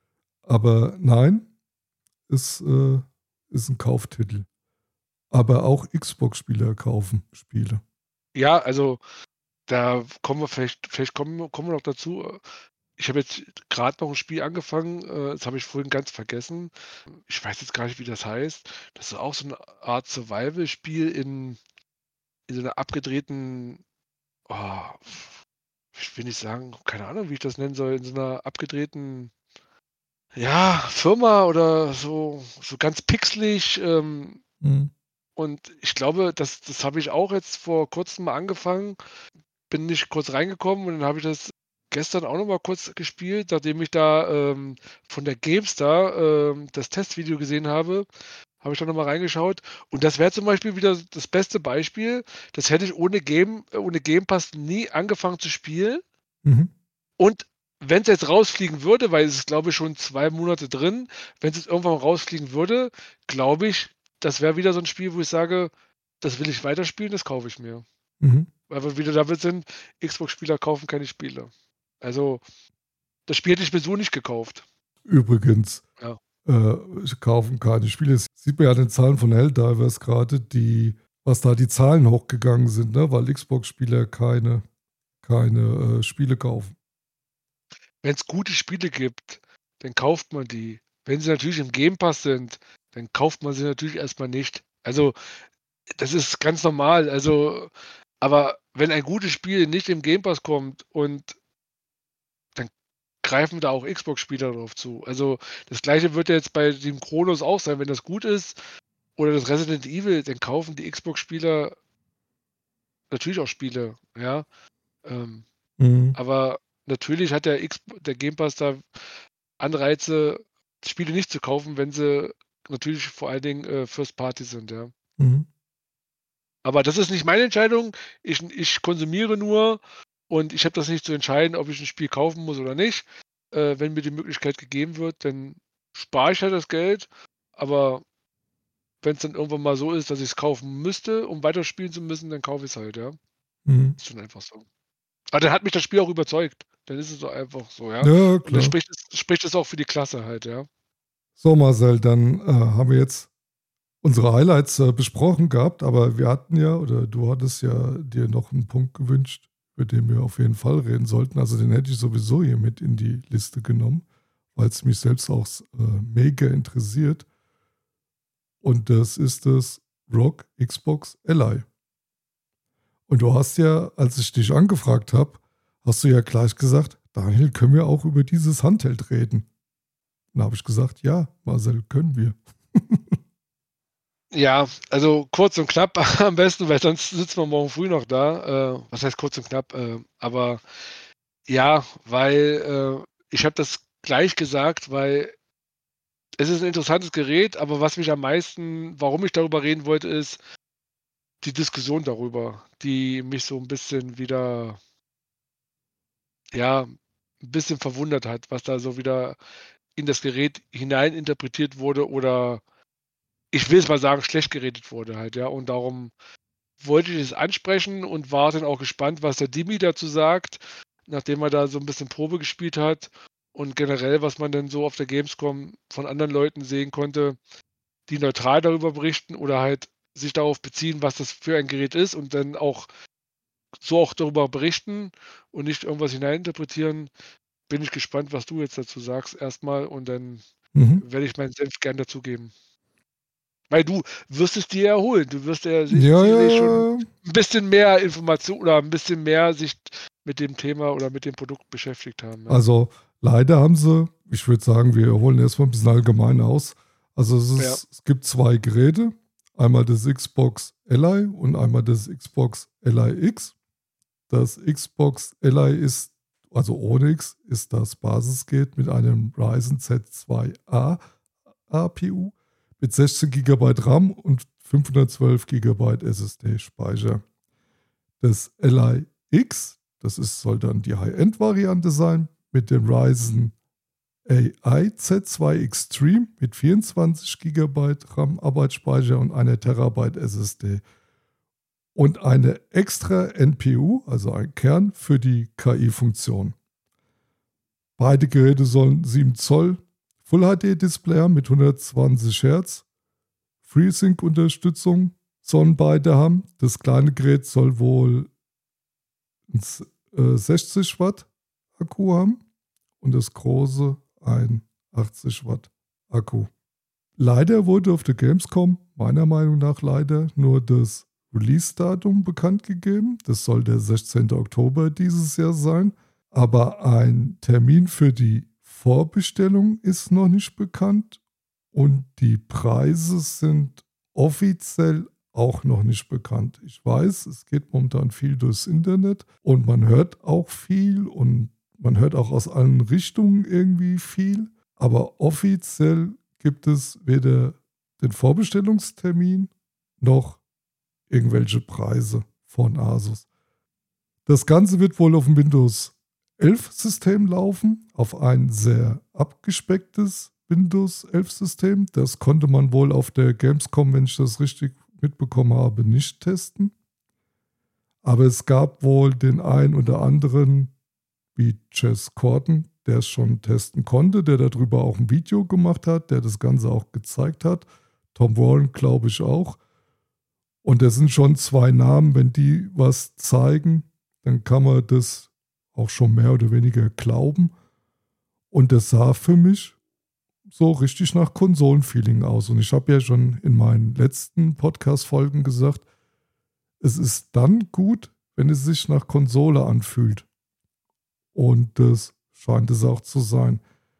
Aber nein, es ist ein Kauftitel. Aber auch Xbox-Spieler kaufen Spiele. Ja, also, da kommen wir vielleicht kommen wir noch dazu. Ich habe jetzt grad noch 'n Spiel angefangen, das habe ich vorhin ganz vergessen. Ich weiß jetzt gar nicht, wie das heißt. Das ist auch so 'ne Art Survival-Spiel in so 'ner abgedrehten oh, ich will nicht sagen, keine Ahnung, wie ich das nennen soll, in so 'ner abgedrehten, ja, Firma oder so ganz pixelig, Mhm. und ich glaube, das habe ich auch jetzt vor Kurzem mal angefangen, bin nicht kurz reingekommen und dann habe ich das gestern auch noch mal kurz gespielt, nachdem ich da, von der GameStar, das Testvideo gesehen habe, habe ich da noch mal reingeschaut und das wäre zum Beispiel wieder das beste Beispiel. Das hätte ich ohne Game Pass nie angefangen zu spielen Mhm. und wenn's jetzt rausfliegen würde, weil es ist, glaube ich, schon 2 Monate drin, wenn's jetzt irgendwann rausfliegen würde, glaube ich, das wäre wieder so 'n Spiel, wo ich sage: „Das will ich weiterspielen, das kaufe ich mir.“ Mhm. Weil wir wieder damit sind, Xbox-Spieler kaufen keine Spiele. Also, das Spiel hätte ich mir so nicht gekauft. Übrigens, Ja. kaufen keine Spiele. Das sieht man ja an den Zahlen von Helldivers gerade, was da die Zahlen hochgegangen sind, ne? Weil Xbox-Spieler keine Spiele kaufen. Wenn's gute Spiele gibt, dann kauft man die. Wenn sie natürlich im Game Pass sind, dann kauft man sie natürlich erst mal nicht. Also, das ist ganz normal. Also, aber wenn ein gutes Spiel nicht im Game Pass kommt und dann greifen da auch Xbox-Spieler drauf zu. Also, das Gleiche wird ja jetzt bei dem Chronos auch sein. Wenn das gut ist oder das Resident Evil, dann kaufen die Xbox-Spieler natürlich auch Spiele, ja. Ähm, Mhm. aber natürlich hat der Game Pass da Anreize, Spiele nicht zu kaufen, wenn sie natürlich vor allen Dingen, First Party sind, ja. Mhm. Aber das ist nicht meine Entscheidung. Ich konsumiere nur und ich habe das nicht zu entscheiden, ob ich 'n Spiel kaufen muss oder nicht. Wenn mir die Möglichkeit gegeben wird, dann spare ich halt das Geld, aber wenn's dann irgendwann mal so ist, dass ich's kaufen müsste, um weiterspielen zu müssen, dann kaufe ich's halt, ja. Mhm. Ist schon einfach so. Aber dann hat mich das Spiel auch überzeugt. Dann ist es doch einfach so, ja. Ja, Und dann klar. spricht es auch für die Klasse halt, ja. So, Marcel, dann haben wir jetzt unsere Highlights besprochen gehabt, aber wir hatten ja, oder du hattest ja dir noch einen Punkt gewünscht. über den wir auf jeden Fall reden sollten. Also den hätte ich sowieso hier mit in die Liste genommen, weil es mich selbst auch mega interessiert. Und das ist das ROG Xbox Ally. Und du hast ja, als ich dich angefragt habe, hast du ja gleich gesagt, Daniel, können wir auch über dieses Handheld reden? Dann habe ich gesagt, ja, Marcel, können wir. Ja, also kurz und knapp am besten, weil sonst sitzen wir morgen früh noch da. Was heißt kurz und knapp? Aber ja, weil ich habe das gleich gesagt, weil es ist ein interessantes Gerät, aber was mich am meisten, warum ich darüber reden wollte, ist die Diskussion darüber, die mich so ein bisschen wieder, ja, ein bisschen verwundert hat, was da so wieder in das Gerät hinein interpretiert wurde oder ich will es mal sagen, schlecht geredet wurde halt, ja. Und darum wollte ich es ansprechen und war dann auch gespannt, was der Dimi dazu sagt, nachdem er da so ein bisschen Probe gespielt hat und generell, was man denn so auf der Gamescom von anderen Leuten sehen konnte, die neutral darüber berichten oder halt sich darauf beziehen, was das für ein Gerät ist und dann auch so auch darüber berichten und nicht irgendwas hineininterpretieren. Bin ich gespannt, was du jetzt dazu sagst erstmal und dann werde ich meinen Senf gern dazugeben. Weil du wirst es dir erholen. Du wirst ja sicherlich schon ein bisschen mehr Information oder ein bisschen mehr sich mit dem Thema oder mit dem Produkt beschäftigt haben. Ja. Also leider haben sie, ich würde sagen, wir holen erstmal ein bisschen allgemein aus. Also es gibt zwei Geräte. Einmal das Xbox Ally und einmal das Xbox Ally X. Das Xbox Ally ist, also ohne X, ist das Basisgerät mit einem Ryzen Z2A APU mit 16 GB RAM und 512 GB SSD-Speicher. Das Ally X, soll dann die High-End-Variante sein, mit dem Ryzen AI Z2 Extreme mit 24 GB RAM-Arbeitsspeicher und einer Terabyte SSD. Und eine extra NPU, also ein Kern für die KI-Funktion. Beide Geräte sollen 7 Zoll Full-HD-Display haben mit 120 Hertz. FreeSync-Unterstützung sollen beide haben. Das kleine Gerät soll wohl 60 Watt Akku haben und das große ein 80 Watt Akku. Leider wurde auf der Gamescom, meiner Meinung nach leider, nur das Release-Datum bekannt gegeben. Das soll der 16. Oktober dieses Jahr sein. Aber ein Termin für die Vorbestellung ist noch nicht bekannt. Und die Preise sind offiziell auch noch nicht bekannt. Ich weiß, es geht momentan viel durchs Internet und man hört auch viel und man hört auch aus allen Richtungen irgendwie viel. Aber offiziell gibt es weder den Vorbestellungstermin noch irgendwelche Preise von Asus. Das Ganze wird wohl auf dem Windows 11 System laufen, auf ein sehr abgespecktes Windows 11 System. Das konnte man wohl auf der Gamescom, wenn ich das richtig mitbekommen habe, nicht testen. Aber es gab wohl den einen oder anderen, wie Jez Corden, der es schon testen konnte, der darüber auch ein Video gemacht hat, der das Ganze auch gezeigt hat. Tom Warren, glaube ich, auch. Und das sind schon zwei Namen, wenn die was zeigen, dann kann man das auch schon mehr oder weniger glauben. Und das sah für mich so richtig nach Konsolenfeeling aus. Und ich habe ja schon in meinen letzten Podcast-Folgen gesagt, es ist dann gut, wenn es sich nach Konsole anfühlt. Und das scheint es auch zu sein.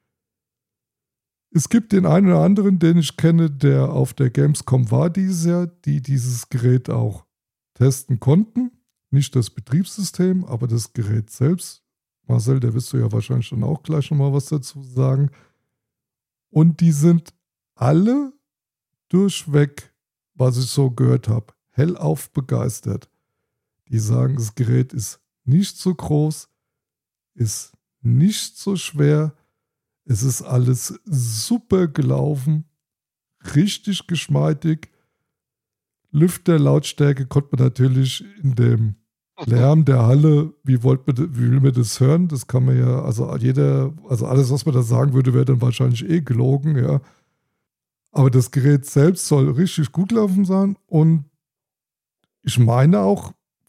Es gibt den einen oder anderen, den ich kenne, der auf der Gamescom war dieses Jahr, die dieses Gerät auch testen konnten. Nicht das Betriebssystem, aber das Gerät selbst. Marcel, da wirst du ja wahrscheinlich dann auch gleich nochmal was dazu sagen. Und die sind alle durchweg, was ich so gehört habe, hellauf begeistert. Die sagen, das Gerät ist nicht so groß, ist nicht so schwer, es ist alles super gelaufen, richtig geschmeidig. Lüfter, Lautstärke konnte man natürlich in dem Lärm der Wie will man das hören? Das kann man ja, also alles, was man da sagen würde, wäre dann wahrscheinlich gelogen, ja. Aber das Gerät selbst soll richtig gut laufen sein und ich meine auch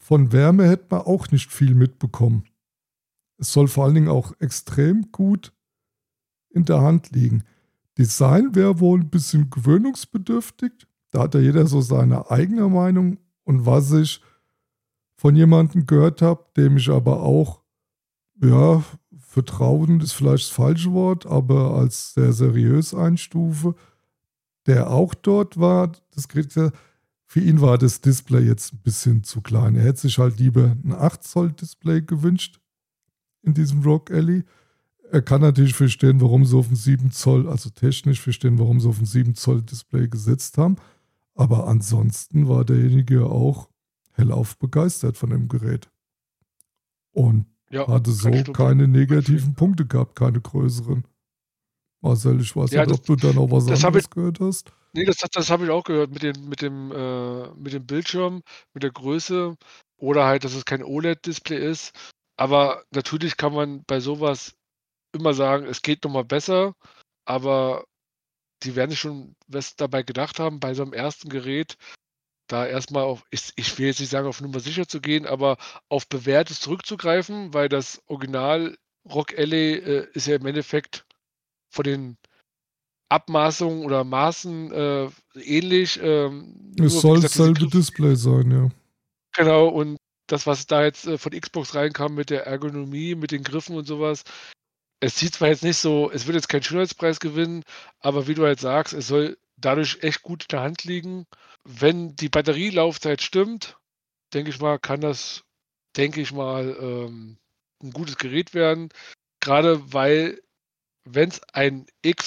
von Wärme hätte man auch nicht viel mitbekommen. Es soll vor allen Dingen auch extrem gut in der Hand liegen. Design wäre wohl ein bisschen gewöhnungsbedürftig. Da hat ja jeder so seine eigene Meinung. Und was ich von jemandem gehört habe, dem ich aber auch, ja, vertrauen ist vielleicht das falsche Wort, aber als sehr seriös einstufe, der auch dort war, das Gerät, für ihn war das Display jetzt ein bisschen zu klein. Er hätte sich halt lieber ein 8 Zoll Display gewünscht in diesem Rock Alley. Er kann natürlich verstehen, warum sie auf ein 7 Zoll, also technisch verstehen, warum sie auf ein 7 Zoll Display gesetzt haben. Aber ansonsten war derjenige auch hellauf begeistert von dem Gerät. Und Ja, hatte kann so ich nur keine empfehlen. negativen Punkte gehabt, keine größeren. Marcel, ich weiß Ja, nicht, ob du da noch was das habe ich, anderes gehört hast. nee, das habe ich auch gehört mit dem Bildschirm, mit der Größe oder halt, dass es kein OLED-Display ist. Aber natürlich kann man bei sowas immer sagen, es geht noch mal besser, aber die werden sich schon was dabei gedacht haben, bei so 'nem ersten Gerät da erstmal auf, ich will jetzt nicht sagen, auf Nummer sicher zu gehen, aber auf Bewährtes zurückzugreifen, weil das Original ROG Ally, ist ja im Endeffekt von den Abmaßungen oder Maßen, ähnlich, Es nur wie soll gesagt, diese dasselbe Griff Display sein, ja. genau, und das, was da jetzt, von Xbox reinkam mit der Ergonomie, mit den Griffen und so was, es sieht zwar jetzt nicht so, es wird jetzt keinen Schönheitspreis gewinnen, aber wie du halt sagst, es soll dadurch echt gut in der Hand liegen. Wenn die Batterielaufzeit stimmt, denke ich mal, kann das, denke ich mal, 'n gutes Gerät werden. Grade weil, wenn's ein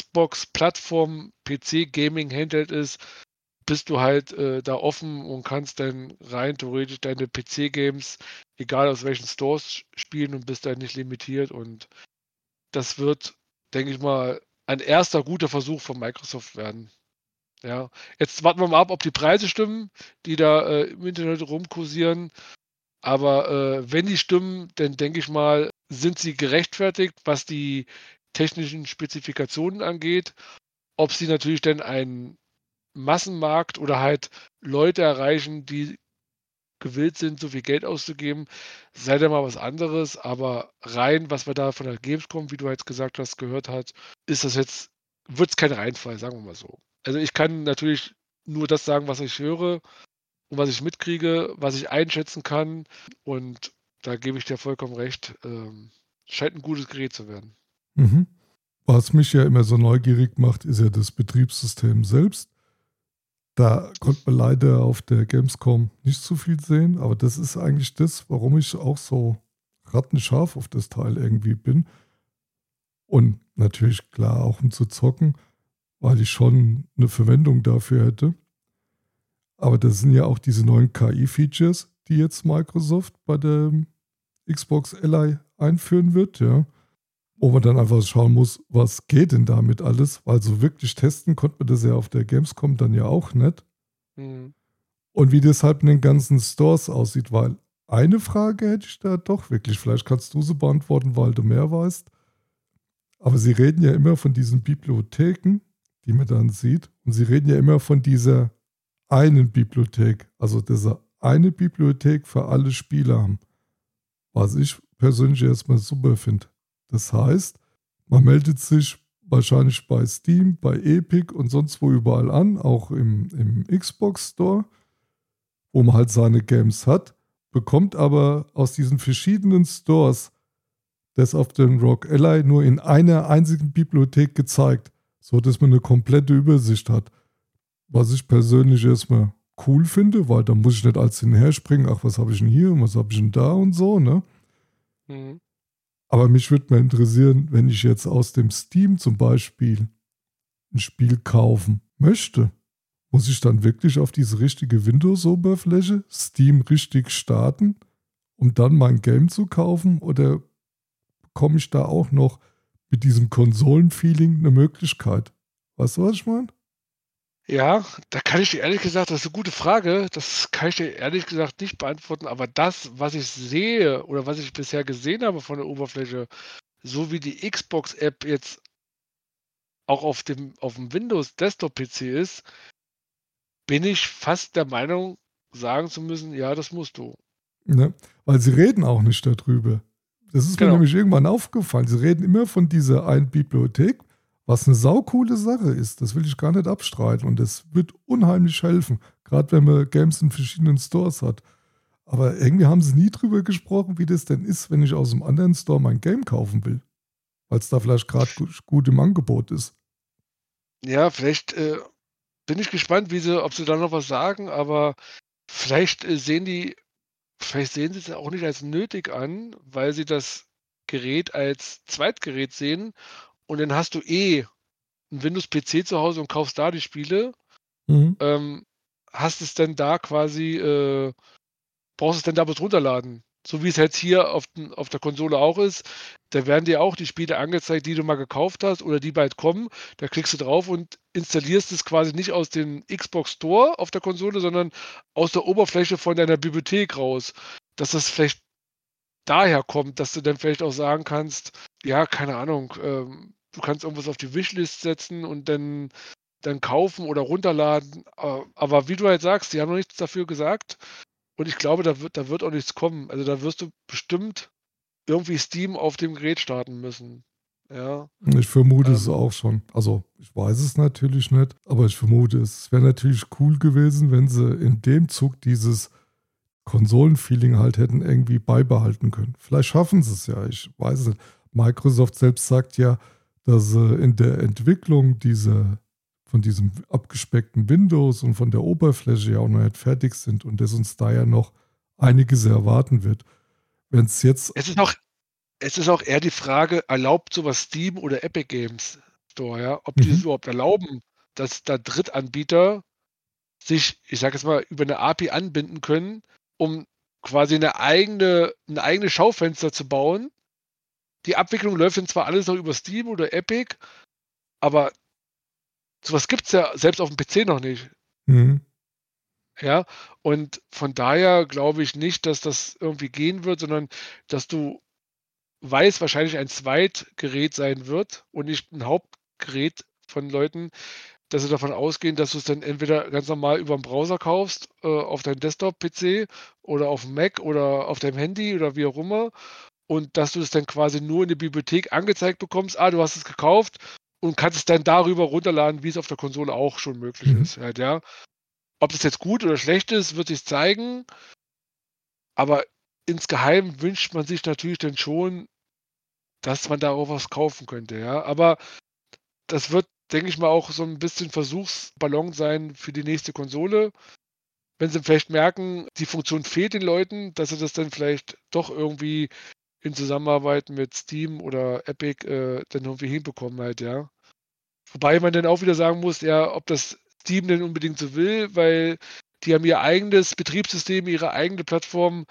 Xbox-Plattform-PC-Gaming-Handheld ist, bist du halt, da offen und kannst dann rein theoretisch deine PC-Games, egal aus welchen Stores, spielen und bist da nicht limitiert, und das wird, denke ich mal, ein erster guter Versuch von Microsoft werden. Ja. Jetzt warten wir mal ab, ob die Preise stimmen, die da, im Internet rumkursieren. Aber, wenn die stimmen, dann denke ich mal, sind sie gerechtfertigt, was die technischen Spezifikationen angeht. Ob sie natürlich denn einen Massenmarkt oder halt Leute erreichen, die gewillt sind, so viel Geld auszugeben, sei da mal was anderes. Aber rein, was wir da von der Gamescom, wie du jetzt gesagt hast, gehört hat, ist das jetzt, wird's kein Reinfall, sagen wir mal so. Also, ich kann natürlich nur das sagen, was ich höre und was ich mitkriege, was ich einschätzen kann, und da gebe ich dir vollkommen recht, scheint 'n gutes Gerät zu werden. Mhm. Was mich ja immer so neugierig macht, ist ja das Betriebssystem selbst. Da konnte man leider auf der Gamescom nicht so viel sehen, aber das ist eigentlich das, warum ich auch so rattenscharf auf das Teil irgendwie bin. Und natürlich klar auch um zu zocken, weil ich schon eine Verwendung dafür hätte. Aber das sind ja auch diese neuen KI-Features, die jetzt Microsoft bei der Xbox Ally einführen wird, ja. Wo man dann einfach schauen muss, was geht denn damit alles, weil so wirklich testen konnte man das ja auf der Gamescom dann ja auch nicht. Mhm. Und wie das halt in den ganzen Stores aussieht, weil eine Frage hätte ich da doch wirklich, vielleicht kannst du sie beantworten, weil du mehr weißt. Aber sie reden ja immer von diesen Bibliotheken, die man dann sieht. Und sie reden ja immer von dieser einen Bibliothek, also dieser eine Bibliothek für alle Spiele haben. Was ich persönlich erstmal super finde. Das heißt, man meldet sich wahrscheinlich bei Steam, bei Epic und sonst wo überall an, auch im Xbox Store, wo man halt seine Games hat, bekommt aber aus diesen verschiedenen Stores das auf den ROG Ally nur in einer einzigen Bibliothek gezeigt, so dass man eine komplette Übersicht hat. Was ich persönlich erstmal cool finde, weil da muss ich nicht als hinher springen, ach, was habe ich denn hier und was habe ich denn da und so, ne? Mhm. Aber mich würde mal interessieren, wenn ich jetzt aus dem Steam zum Beispiel ein Spiel kaufen möchte, muss ich dann wirklich auf diese richtige Windows-Oberfläche Steam richtig starten, um dann mein Game zu kaufen? Oder bekomme ich da auch noch mit diesem Konsolen-Feeling eine Möglichkeit? Weißt du, was ich meine? Ja, da kann ich dir ehrlich gesagt, das ist 'ne gute Frage. Das kann ich dir ehrlich gesagt nicht beantworten, aber das, was ich sehe oder was ich bisher gesehen habe von der Oberfläche, so wie die Xbox-App jetzt auch auf'm Windows-Desktop-PC ist, bin ich fast der Meinung, sagen zu müssen: „Ja, das musst du." Ne? Weil sie reden auch nicht darüber. Das ist mir Genau. nämlich irgendwann aufgefallen. Sie reden immer von dieser einen Bibliothek, was eine saukoole Sache ist. Das will ich gar nicht abstreiten. Und das wird unheimlich helfen, gerade wenn man Games in verschiedenen Stores hat. Aber irgendwie haben sie nie drüber gesprochen, wie das denn ist, wenn ich aus einem anderen Store mein Game kaufen will. Weil es da vielleicht gerade gut im Angebot ist. Ja, vielleicht bin ich gespannt, ob sie da noch was sagen, aber vielleicht vielleicht sehen sie es ja auch nicht als nötig an, weil sie das Gerät als Zweitgerät sehen und dann hast du 'n Windows-PC zu Hause und kaufst da die Spiele. Mhm. Hast es dann da quasi brauchst es dann da bloß runterladen. So wie es jetzt hier auf der Konsole auch ist. Da werden dir auch die Spiele angezeigt, die du mal gekauft hast oder die bald kommen. Da klickst du drauf und installierst es quasi nicht aus dem Xbox Store auf der Konsole, sondern aus der Oberfläche von deiner Bibliothek raus. Dass das vielleicht daher kommt, dass du dann vielleicht auch sagen kannst, ja, keine Ahnung, du kannst irgendwas auf die Wishlist setzen und dann kaufen oder runterladen. Aber wie du halt sagst, die haben noch nichts dafür gesagt. Und ich glaube, da wird auch nichts kommen. Also, da wirst du bestimmt irgendwie Steam auf dem Gerät starten müssen. Ja, Ich vermute es ähm, auch schon. Also, ich weiß es natürlich nicht, aber ich vermute es. Es wäre natürlich cool gewesen, wenn sie in dem Zug dieses Konsolenfeeling halt hätten irgendwie beibehalten können. Vielleicht schaffen sie es ja, ich weiß es nicht. Microsoft selbst sagt ja, dass sie in der Entwicklung von diesem abgespeckten Windows und von der Oberfläche ja auch noch nicht fertig sind und dass uns da ja noch einiges erwarten wird. Wenn es jetzt, es ist auch es ist auch eher die Frage, erlaubt so was Steam oder Epic Games Store, ja? Ob die mhm, es überhaupt erlauben, dass da Drittanbieter sich, ich sage jetzt mal, über 'ne API anbinden können, um quasi 'n eigene Schaufenster zu bauen. Die Abwicklung läuft dann zwar alles noch über Steam oder Epic, aber so was gibt's ja selbst aufm PC noch nicht. mhm, Ja, und von daher glaube ich nicht, dass das irgendwie gehen wird, sondern dass du weil es wahrscheinlich ein Zweitgerät sein wird und nicht 'n Hauptgerät von Leuten, dass sie davon ausgehen, dass du's dann entweder ganz normal überm Browser kaufst, auf deinem Desktop-PC oder aufm Mac oder auf deinem Handy oder wie auch immer und dass du es dann quasi nur in der Bibliothek angezeigt bekommst: „Ah, du hast es gekauft“ und kannst es dann darüber runterladen, wie es auf der Konsole auch schon möglich mhm, ist halt, ja. Ob das jetzt gut oder schlecht ist, wird sich zeigen, aber insgeheim wünscht man sich natürlich dann schon, dass man da auch was kaufen könnte, ja. Aber das wird, denke ich mal, auch so 'n bisschen Versuchsballon sein für die nächste Konsole. Wenn sie vielleicht merken, die Funktion fehlt den Leuten, dass sie das dann vielleicht doch irgendwie in Zusammenarbeit mit Steam oder Epic, dann irgendwie hinbekommen halt, ja. Wobei man dann auch wieder sagen muss, ja, ob das Steam denn unbedingt so will, weil die haben ihr eigenes Betriebssystem, ihre eigene Plattform.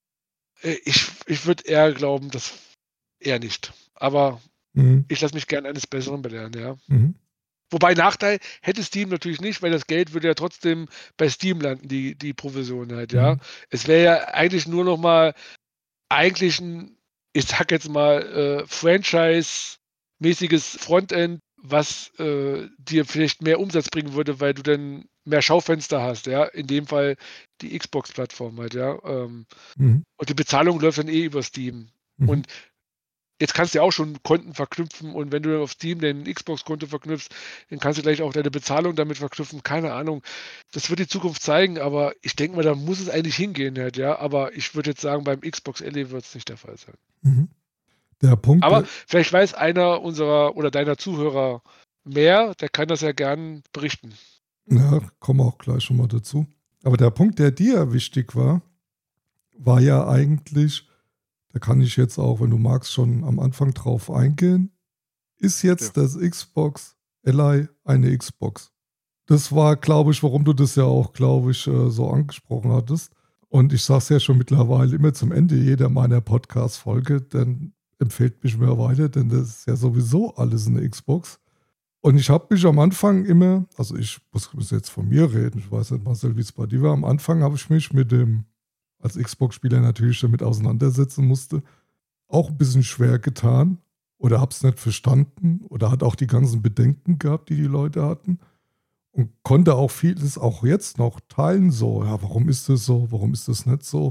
Ich würde eher glauben, dass eher nicht. Aber mhm, ich lasse mich gern eines Besseren belehren, ja. mhm, Wobei Nachteil hätte Steam natürlich nicht, weil das Geld würde ja trotzdem bei Steam landen, die Provision halt, ja. mhm, Es wäre ja eigentlich nur noch mal eigentlich 'n, ich sage jetzt mal, franchise-mäßiges Frontend, was, dir vielleicht mehr Umsatz bringen würde, weil du dann mehr Schaufenster hast, ja. In dem Fall die Xbox-Plattform halt, ja. mhm, Und die Bezahlung läuft dann über Steam. mhm. Und jetzt kannst du ja auch schon Konten verknüpfen und wenn du auf Steam dein Xbox-Konto verknüpfst, dann kannst du gleich auch deine Bezahlung damit verknüpfen. Keine Ahnung. Das wird die Zukunft zeigen, aber ich denke mal, da muss es eigentlich hingehen halt, ja. Aber ich würde jetzt sagen, beim Xbox Ellie wird es nicht der Fall sein. Mhm. Der Punkt, Aber vielleicht weiß einer unserer oder deiner Zuhörer mehr, der kann das ja gern berichten. ja, kommen wir auch gleich schon mal dazu. Aber der Punkt, der dir wichtig war, war ja eigentlich, da kann ich jetzt auch, wenn du magst, schon am Anfang drauf eingehen, ist Ja. jetzt das Xbox Ally eine Xbox? Das war, glaube ich, warum du das ja auch, glaube ich, so angesprochen hattest. Und ich sage es ja schon mittlerweile immer zum Ende jeder meiner Podcast-Folge, dann empfehlt mich mehr weiter, denn das ist ja sowieso alles eine Xbox. Und ich habe mich am Anfang immer, also ich muss jetzt von mir reden, ich weiß nicht, Marcel, wie es bei dir war, am Anfang habe ich mich mit dem, als Xbox-Spieler natürlich damit auseinandersetzen musste, auch ein bisschen schwer getan oder habe es nicht verstanden oder hat auch die ganzen Bedenken gehabt, die die Leute hatten und konnte auch vieles auch jetzt noch teilen, so, ja, warum ist das so, warum ist das nicht so?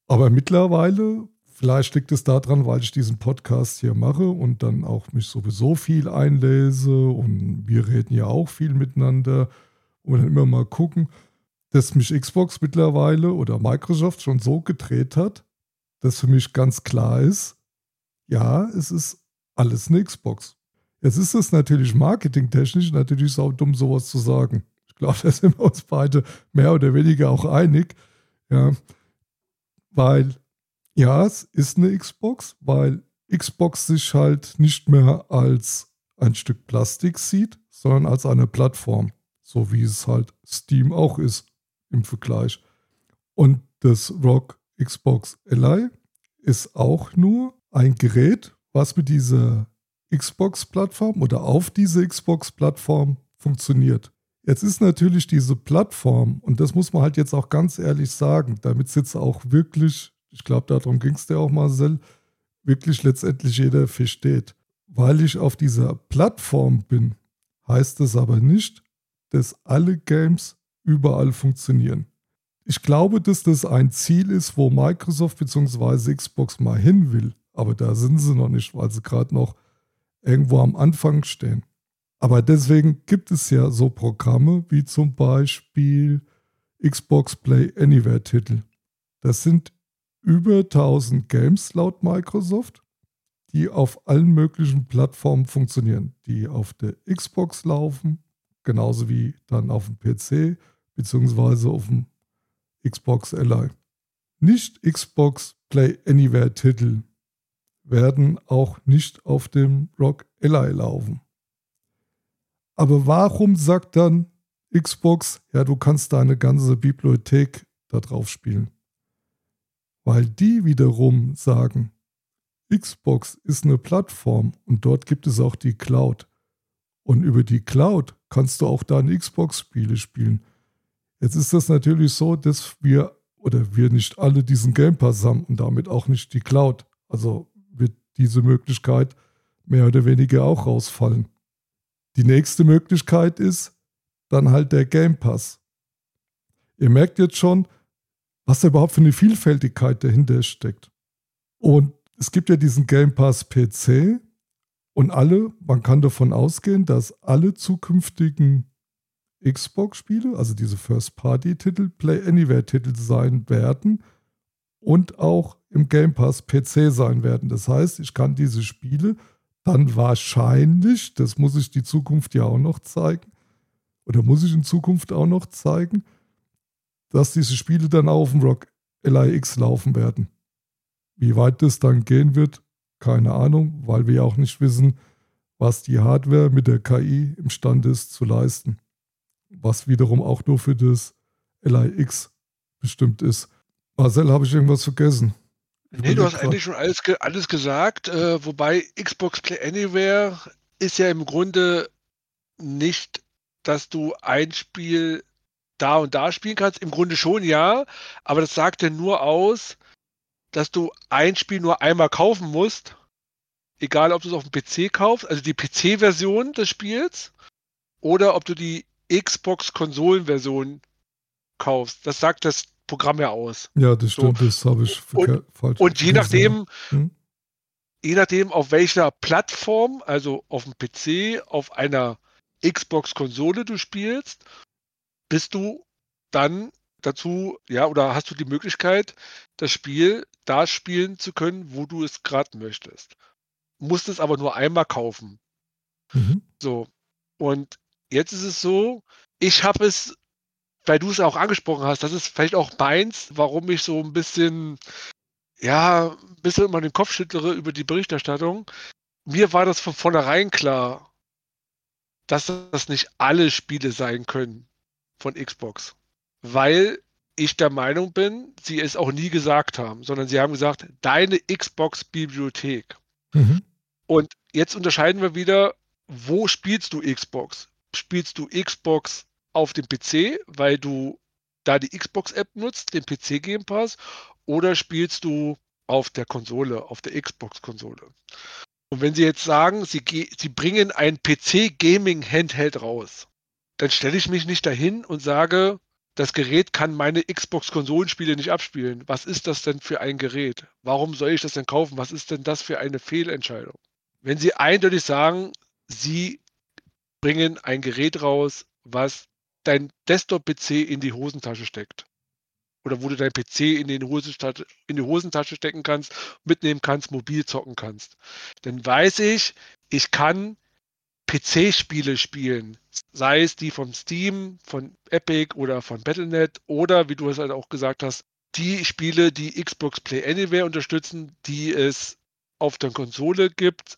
Aber mittlerweile, vielleicht liegt es daran, weil ich diesen Podcast hier mache und dann auch mich sowieso viel einlese und wir reden ja auch viel miteinander und dann immer mal gucken, dass mich Xbox mittlerweile oder Microsoft schon so gedreht hat, dass für mich ganz klar ist, ja, es ist alles eine Xbox. Jetzt ist es natürlich marketingtechnisch natürlich saudumm, sowas zu sagen. Ich glaube, da sind wir uns beide mehr oder weniger auch einig. Ja, weil, ja, es ist eine Xbox, weil Xbox sich halt nicht mehr als ein Stück Plastik sieht, sondern als eine Plattform. So wie es halt Steam auch ist im Vergleich. Und das ROG Xbox Ally ist auch nur ein Gerät, was mit dieser Xbox-Plattform oder auf diese Xbox-Plattform funktioniert. Jetzt ist natürlich diese Plattform, und das muss man halt jetzt auch ganz ehrlich sagen, damit es jetzt auch wirklich, ich glaube, darum ging es dir auch, Marcel, wirklich letztendlich jeder versteht. Weil ich auf dieser Plattform bin, heißt es aber nicht, dass alle Games überall funktionieren. Ich glaube, dass das ein Ziel ist, wo Microsoft bzw. Xbox mal hin will. Aber da sind sie noch nicht, weil sie gerade noch irgendwo am Anfang stehen. Aber deswegen gibt es ja so Programme wie zum Beispiel Xbox Play Anywhere Titel. Das sind über 1000 Games laut Microsoft, die auf allen möglichen Plattformen funktionieren, die auf der Xbox laufen, genauso wie dann auf dem PC beziehungsweise auf dem Xbox Ally. Nicht Xbox Play Anywhere Titel werden auch nicht auf dem ROG Ally laufen. Aber warum sagt dann Xbox, ja, du kannst deine ganze Bibliothek da drauf spielen? Weil die wiederum sagen, Xbox ist eine Plattform und dort gibt es auch die Cloud. Und über die Cloud kannst du auch deine Xbox-Spiele spielen. Jetzt ist das natürlich so, dass wir nicht alle diesen Game Pass haben und damit auch nicht die Cloud. Also wird diese Möglichkeit mehr oder weniger auch rausfallen. Die nächste Möglichkeit ist dann halt der Game Pass. Ihr merkt jetzt schon, was da überhaupt für eine Vielfältigkeit dahinter steckt. Und es gibt ja diesen Game Pass PC und man kann davon ausgehen, dass alle zukünftigen Xbox-Spiele, also diese First-Party-Titel, Play Anywhere-Titel sein werden und auch im Game Pass PC sein werden. Das heißt, ich kann diese Spiele dann wahrscheinlich, das muss ich die Zukunft ja auch noch zeigen, oder muss ich in Zukunft auch noch zeigen, dass diese Spiele dann auch auf dem ROG Ally X laufen werden. Wie weit das dann gehen wird, keine Ahnung, weil wir ja auch nicht wissen, was die Hardware mit der KI imstande ist zu leisten. Was wiederum auch nur für das Ally X bestimmt ist. Marcel, habe ich irgendwas vergessen? Nee, du hast eigentlich schon alles gesagt, wobei Xbox Play Anywhere ist ja im Grunde nicht, dass du ein Spiel da und da spielen kannst. Im Grunde schon, ja, aber das sagt ja nur aus, dass du ein Spiel nur einmal kaufen musst, egal ob du es auf dem PC kaufst, also die PC-Version des Spiels, oder ob du die Xbox-Konsolen-Version kaufst. Das sagt das Programm ja aus. Ja, das stimmt, So. das habe ich falsch Und je gesehen. nachdem, auf welcher Plattform, also auf dem PC, auf einer Xbox-Konsole du spielst, bist du dann dazu, ja, oder hast du die Möglichkeit, das Spiel da spielen zu können, wo du es gerade möchtest. Musst es aber nur einmal kaufen. So. Und jetzt ist es so, ich habe es, weil du es auch angesprochen hast, das ist vielleicht auch meins, warum ich so ein bisschen immer den Kopf schüttere über die Berichterstattung. Mir war das von vornherein klar, dass das nicht alle Spiele sein können von Xbox. Weil ich der Meinung bin, sie es auch nie gesagt haben, sondern sie haben gesagt, deine Xbox-Bibliothek. Und jetzt unterscheiden wir wieder, wo spielst du Xbox? Spielst du Xbox auf dem PC, weil du da die Xbox-App nutzt, den PC Game Pass, oder spielst du auf der Konsole, auf der Xbox-Konsole? Und wenn Sie jetzt sagen, Sie bringen ein PC-Gaming-Handheld raus, dann stelle ich mich nicht dahin und sage, das Gerät kann meine Xbox-Konsolenspiele nicht abspielen. Was ist das denn für ein Gerät? Warum soll ich das denn kaufen? Was ist denn das für eine Fehlentscheidung? Wenn Sie eindeutig sagen, Sie bringen ein Gerät raus, was dein Desktop-PC in die Hosentasche steckt. Oder wo du dein PC in die Hosentasche stecken kannst, mitnehmen kannst, mobil zocken kannst. Dann weiß ich kann PC-Spiele spielen. Sei es die von Steam, von Epic oder von Battle.net oder, wie du es halt auch gesagt hast, die Spiele, die Xbox Play Anywhere unterstützen, die es auf der Konsole gibt,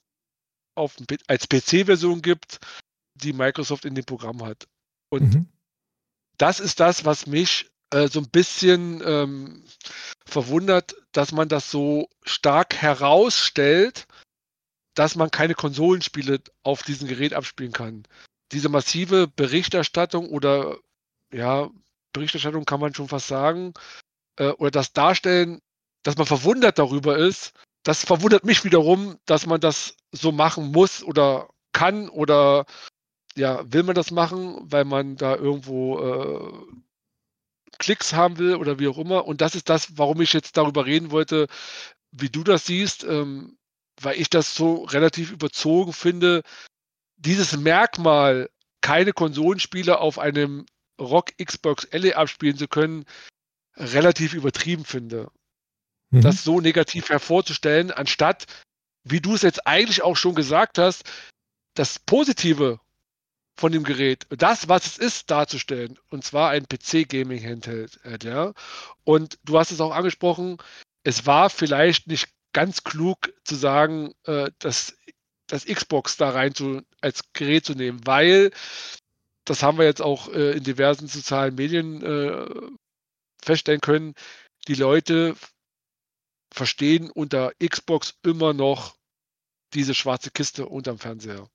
als PC-Version gibt, die Microsoft in dem Programm hat. Und das ist das, was mich so ein bisschen verwundert, dass man das so stark herausstellt, dass man keine Konsolenspiele auf diesem Gerät abspielen kann. Diese massive Berichterstattung oder ja, Berichterstattung kann man schon fast sagen, oder das Darstellen, dass man verwundert darüber ist, das verwundert mich wiederum, dass man das so machen muss oder kann oder ja, will man das machen, weil man da irgendwo Klicks haben will oder wie auch immer. Und das ist das, warum ich jetzt darüber reden wollte, wie du das siehst, weil ich das so relativ überzogen finde, dieses Merkmal, keine Konsolenspiele auf einem ROG Xbox Elite abspielen zu können, relativ übertrieben finde. Das so negativ hervorzustellen, anstatt, wie du es jetzt eigentlich auch schon gesagt hast, das Positive von dem Gerät, das, was es ist, darzustellen. Und zwar ein PC-Gaming-Handheld. Ja. Und du hast es auch angesprochen, es war vielleicht nicht ganz klug zu sagen, dass das Xbox da rein als Gerät zu nehmen, weil, das haben wir jetzt auch in diversen sozialen Medien feststellen können, die Leute verstehen unter Xbox immer noch diese schwarze Kiste unterm Fernseher.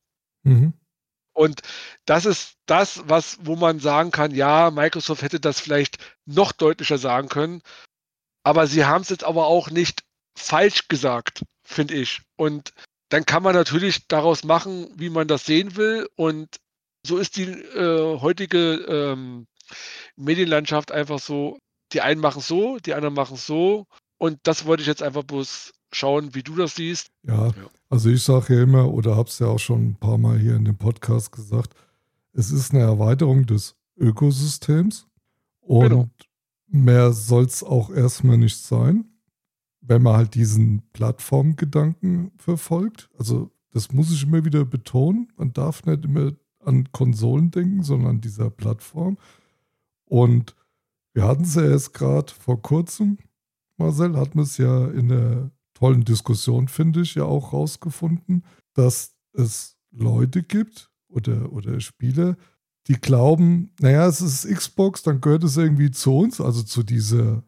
Und das ist das, wo man sagen kann, ja, Microsoft hätte das vielleicht noch deutlicher sagen können, aber sie haben es jetzt aber auch nicht falsch gesagt, finde ich. Und dann kann man natürlich daraus machen, wie man das sehen will. Und so ist die heutige Medienlandschaft einfach so, die einen machen es so, die anderen machen es so. Und das wollte ich jetzt einfach bloß schauen, wie du das siehst. Ja, also ich sage ja immer, oder habe es ja auch schon ein paar Mal hier in dem Podcast gesagt, es ist eine Erweiterung des Ökosystems und mehr soll es auch erstmal nicht sein, wenn man halt diesen Plattformgedanken verfolgt. Also das muss ich immer wieder betonen, man darf nicht immer an Konsolen denken, sondern an dieser Plattform. Und wir hatten es ja erst gerade vor kurzem, Marcel, hatten wir es ja in der tollen Diskussion, finde ich, ja auch rausgefunden, dass es Leute gibt oder Spieler, die glauben, naja, es ist Xbox, dann gehört es irgendwie zu uns, also zu dieser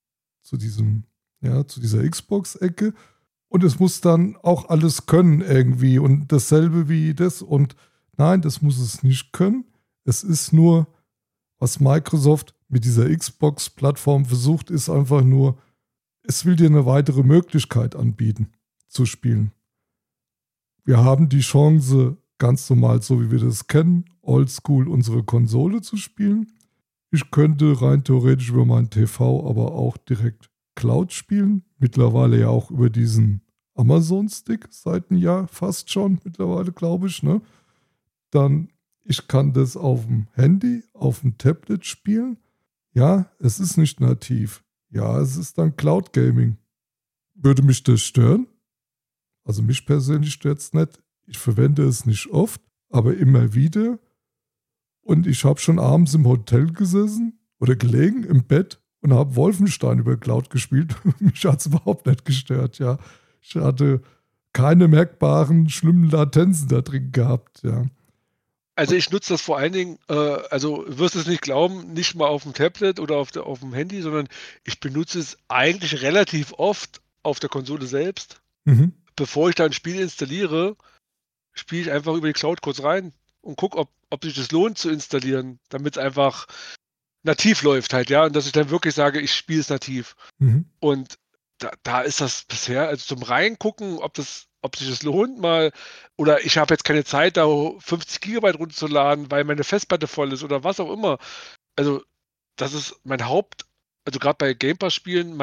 Xbox-Ecke. Und es muss dann auch alles können irgendwie und dasselbe wie das. Und nein, das muss es nicht können. Es ist nur, was Microsoft mit dieser Xbox-Plattform versucht, ist einfach nur, es will dir eine weitere Möglichkeit anbieten, zu spielen. Wir haben die Chance, ganz normal, so wie wir das kennen, oldschool unsere Konsole zu spielen. Ich könnte rein theoretisch über meinen TV aber auch direkt Cloud spielen. Mittlerweile ja auch über diesen Amazon-Stick seit einem Jahr fast schon, mittlerweile glaube ich. Ne? Dann, ich kann das auf dem Handy, auf dem Tablet spielen. Ja, es ist nicht nativ. Ja, es ist dann Cloud Gaming. Würde mich das stören? Also mich persönlich stört es nicht. Ich verwende es nicht oft, aber immer wieder. Und ich habe schon abends im Hotel gesessen oder gelegen im Bett und habe Wolfenstein über Cloud gespielt. Mich hat es überhaupt nicht gestört, ja. Ich hatte keine merkbaren, schlimmen Latenzen da drin gehabt, ja. Also ich nutze das vor allen Dingen, also du wirst es nicht glauben, nicht mal auf dem Tablet oder auf dem Handy, sondern ich benutze es eigentlich relativ oft auf der Konsole selbst. Bevor ich da ein Spiel installiere, spiele ich einfach über die Cloud kurz rein und gucke, ob sich das lohnt zu installieren, damit es einfach nativ läuft halt, ja, und dass ich dann wirklich sage, ich spiele es nativ. Und da ist das bisher, also zum Reingucken, ob sich das lohnt, mal, oder ich habe jetzt keine Zeit, da 50 Gigabyte runterzuladen, weil meine Festplatte voll ist oder was auch immer. Also das ist mein also gerade bei Game Pass-Spielen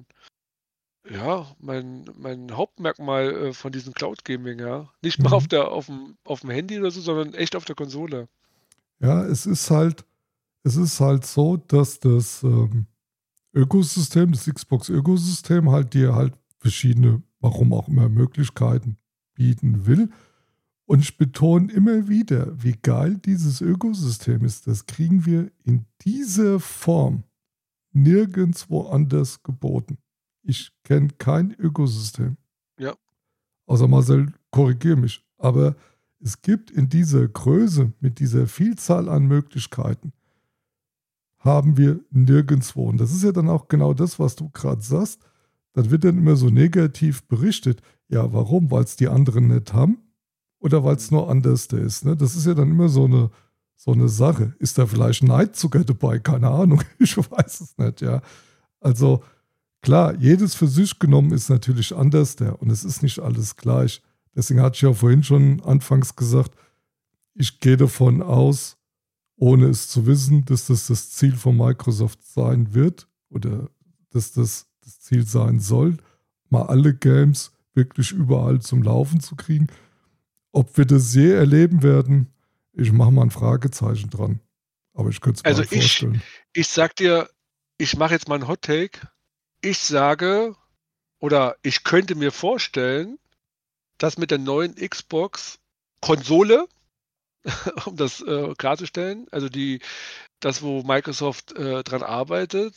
mein Hauptmerkmal von diesem Cloud Gaming, ja. Nicht mal Mhm. auf dem Handy oder so, sondern echt auf der Konsole. Ja, es ist halt so, dass das Ökosystem, das Xbox-Ökosystem halt dir halt verschiedene, warum auch immer, Möglichkeiten bieten will. Und ich betone immer wieder, wie geil dieses Ökosystem ist. Das kriegen wir in dieser Form nirgendwo anders geboten. Ich kenne kein Ökosystem. Ja. Außer Marcel, korrigiere mich. Aber es gibt in dieser Größe, mit dieser Vielzahl an Möglichkeiten, haben wir nirgendwo. Und das ist ja dann auch genau das, was du gerade sagst. Das wird dann immer so negativ berichtet. Ja, warum? Weil es die anderen nicht haben? Oder weil es nur anders ist? Ne? Das ist ja dann immer so eine Sache. Ist da vielleicht Neid sogar dabei? Keine Ahnung. Ich weiß es nicht, ja. Also klar, jedes für sich genommen ist natürlich anders und es ist nicht alles gleich. Deswegen hatte ich ja vorhin schon anfangs gesagt, ich gehe davon aus, ohne es zu wissen, dass das Ziel von Microsoft sein wird oder dass das Ziel sein soll, mal alle Games wirklich überall zum Laufen zu kriegen. Ob wir das je erleben werden, ich mache mal ein Fragezeichen dran. Aber ich könnte es mir Also halt vorstellen. ich sag dir, ich mache jetzt mal einen Hot Take. Ich sage, oder ich könnte mir vorstellen, dass mit der neuen Xbox-Konsole, um das klarzustellen, also das, wo Microsoft dran arbeitet,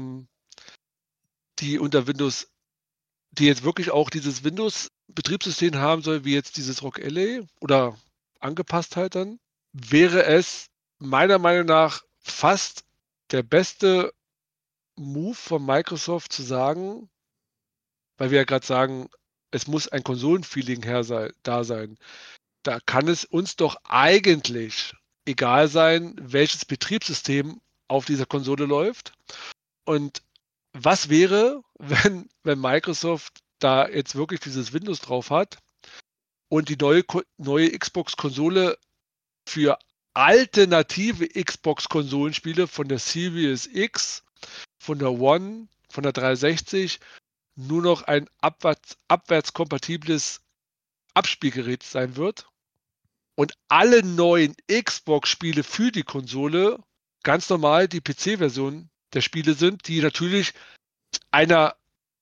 die unter Windows, die jetzt wirklich auch dieses Windows-Betriebssystem haben soll, wie jetzt dieses Rock LA oder angepasst halt dann, wäre es meiner Meinung nach fast der beste Move von Microsoft zu sagen, weil wir ja gerade sagen, es muss ein Konsolenfeeling da sein. Da kann es uns doch eigentlich egal sein, welches Betriebssystem auf dieser Konsole läuft. Und was wäre, wenn Microsoft da jetzt wirklich dieses Windows drauf hat und die neue Xbox-Konsole für alternative Xbox-Konsolenspiele von der Series X, von der One, von der 360 nur noch ein abwärtskompatibles Abspielgerät sein wird und alle neuen Xbox-Spiele für die Konsole ganz normal die PC-Version der Spiele sind, die natürlich einer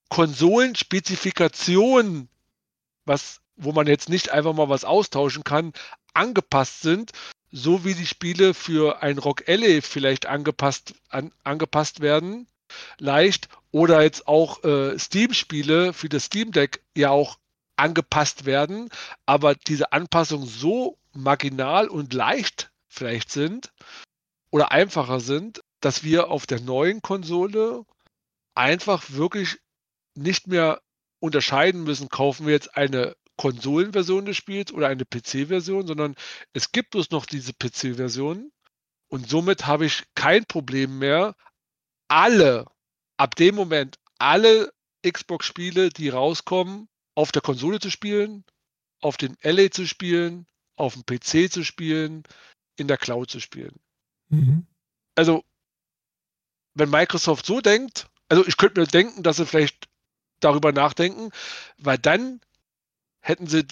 Konsolenspezifikation, wo man jetzt nicht einfach mal was austauschen kann, angepasst sind, so wie die Spiele für ein Rock Alley vielleicht angepasst werden, leicht, oder jetzt auch Steam-Spiele für das Steam Deck ja auch angepasst werden, aber diese Anpassungen so marginal und leicht vielleicht sind oder einfacher sind, dass wir auf der neuen Konsole einfach wirklich nicht mehr unterscheiden müssen, kaufen wir jetzt eine Konsolenversion des Spiels oder eine PC-Version, sondern es gibt bloß noch diese PC-Version und somit habe ich kein Problem mehr, alle, ab dem Moment, alle Xbox-Spiele, die rauskommen, auf der Konsole zu spielen, auf dem LA zu spielen, auf dem PC zu spielen, in der Cloud zu spielen. Mhm. Also, wenn Microsoft so denkt, also ich könnte mir denken, dass sie vielleicht darüber nachdenken, weil dann hätten sie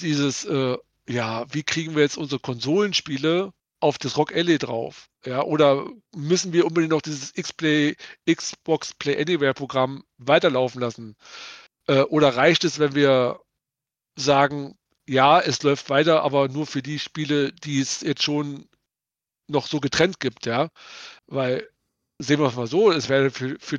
wie kriegen wir jetzt unsere Konsolenspiele auf das Rock Alley drauf? Ja, oder müssen wir unbedingt noch dieses Xbox Play Anywhere Programm weiterlaufen lassen? Oder reicht es, wenn wir sagen, ja, es läuft weiter, aber nur für die Spiele, die es jetzt schon noch so getrennt gibt, ja? Weil, sehen wir es mal so, es wäre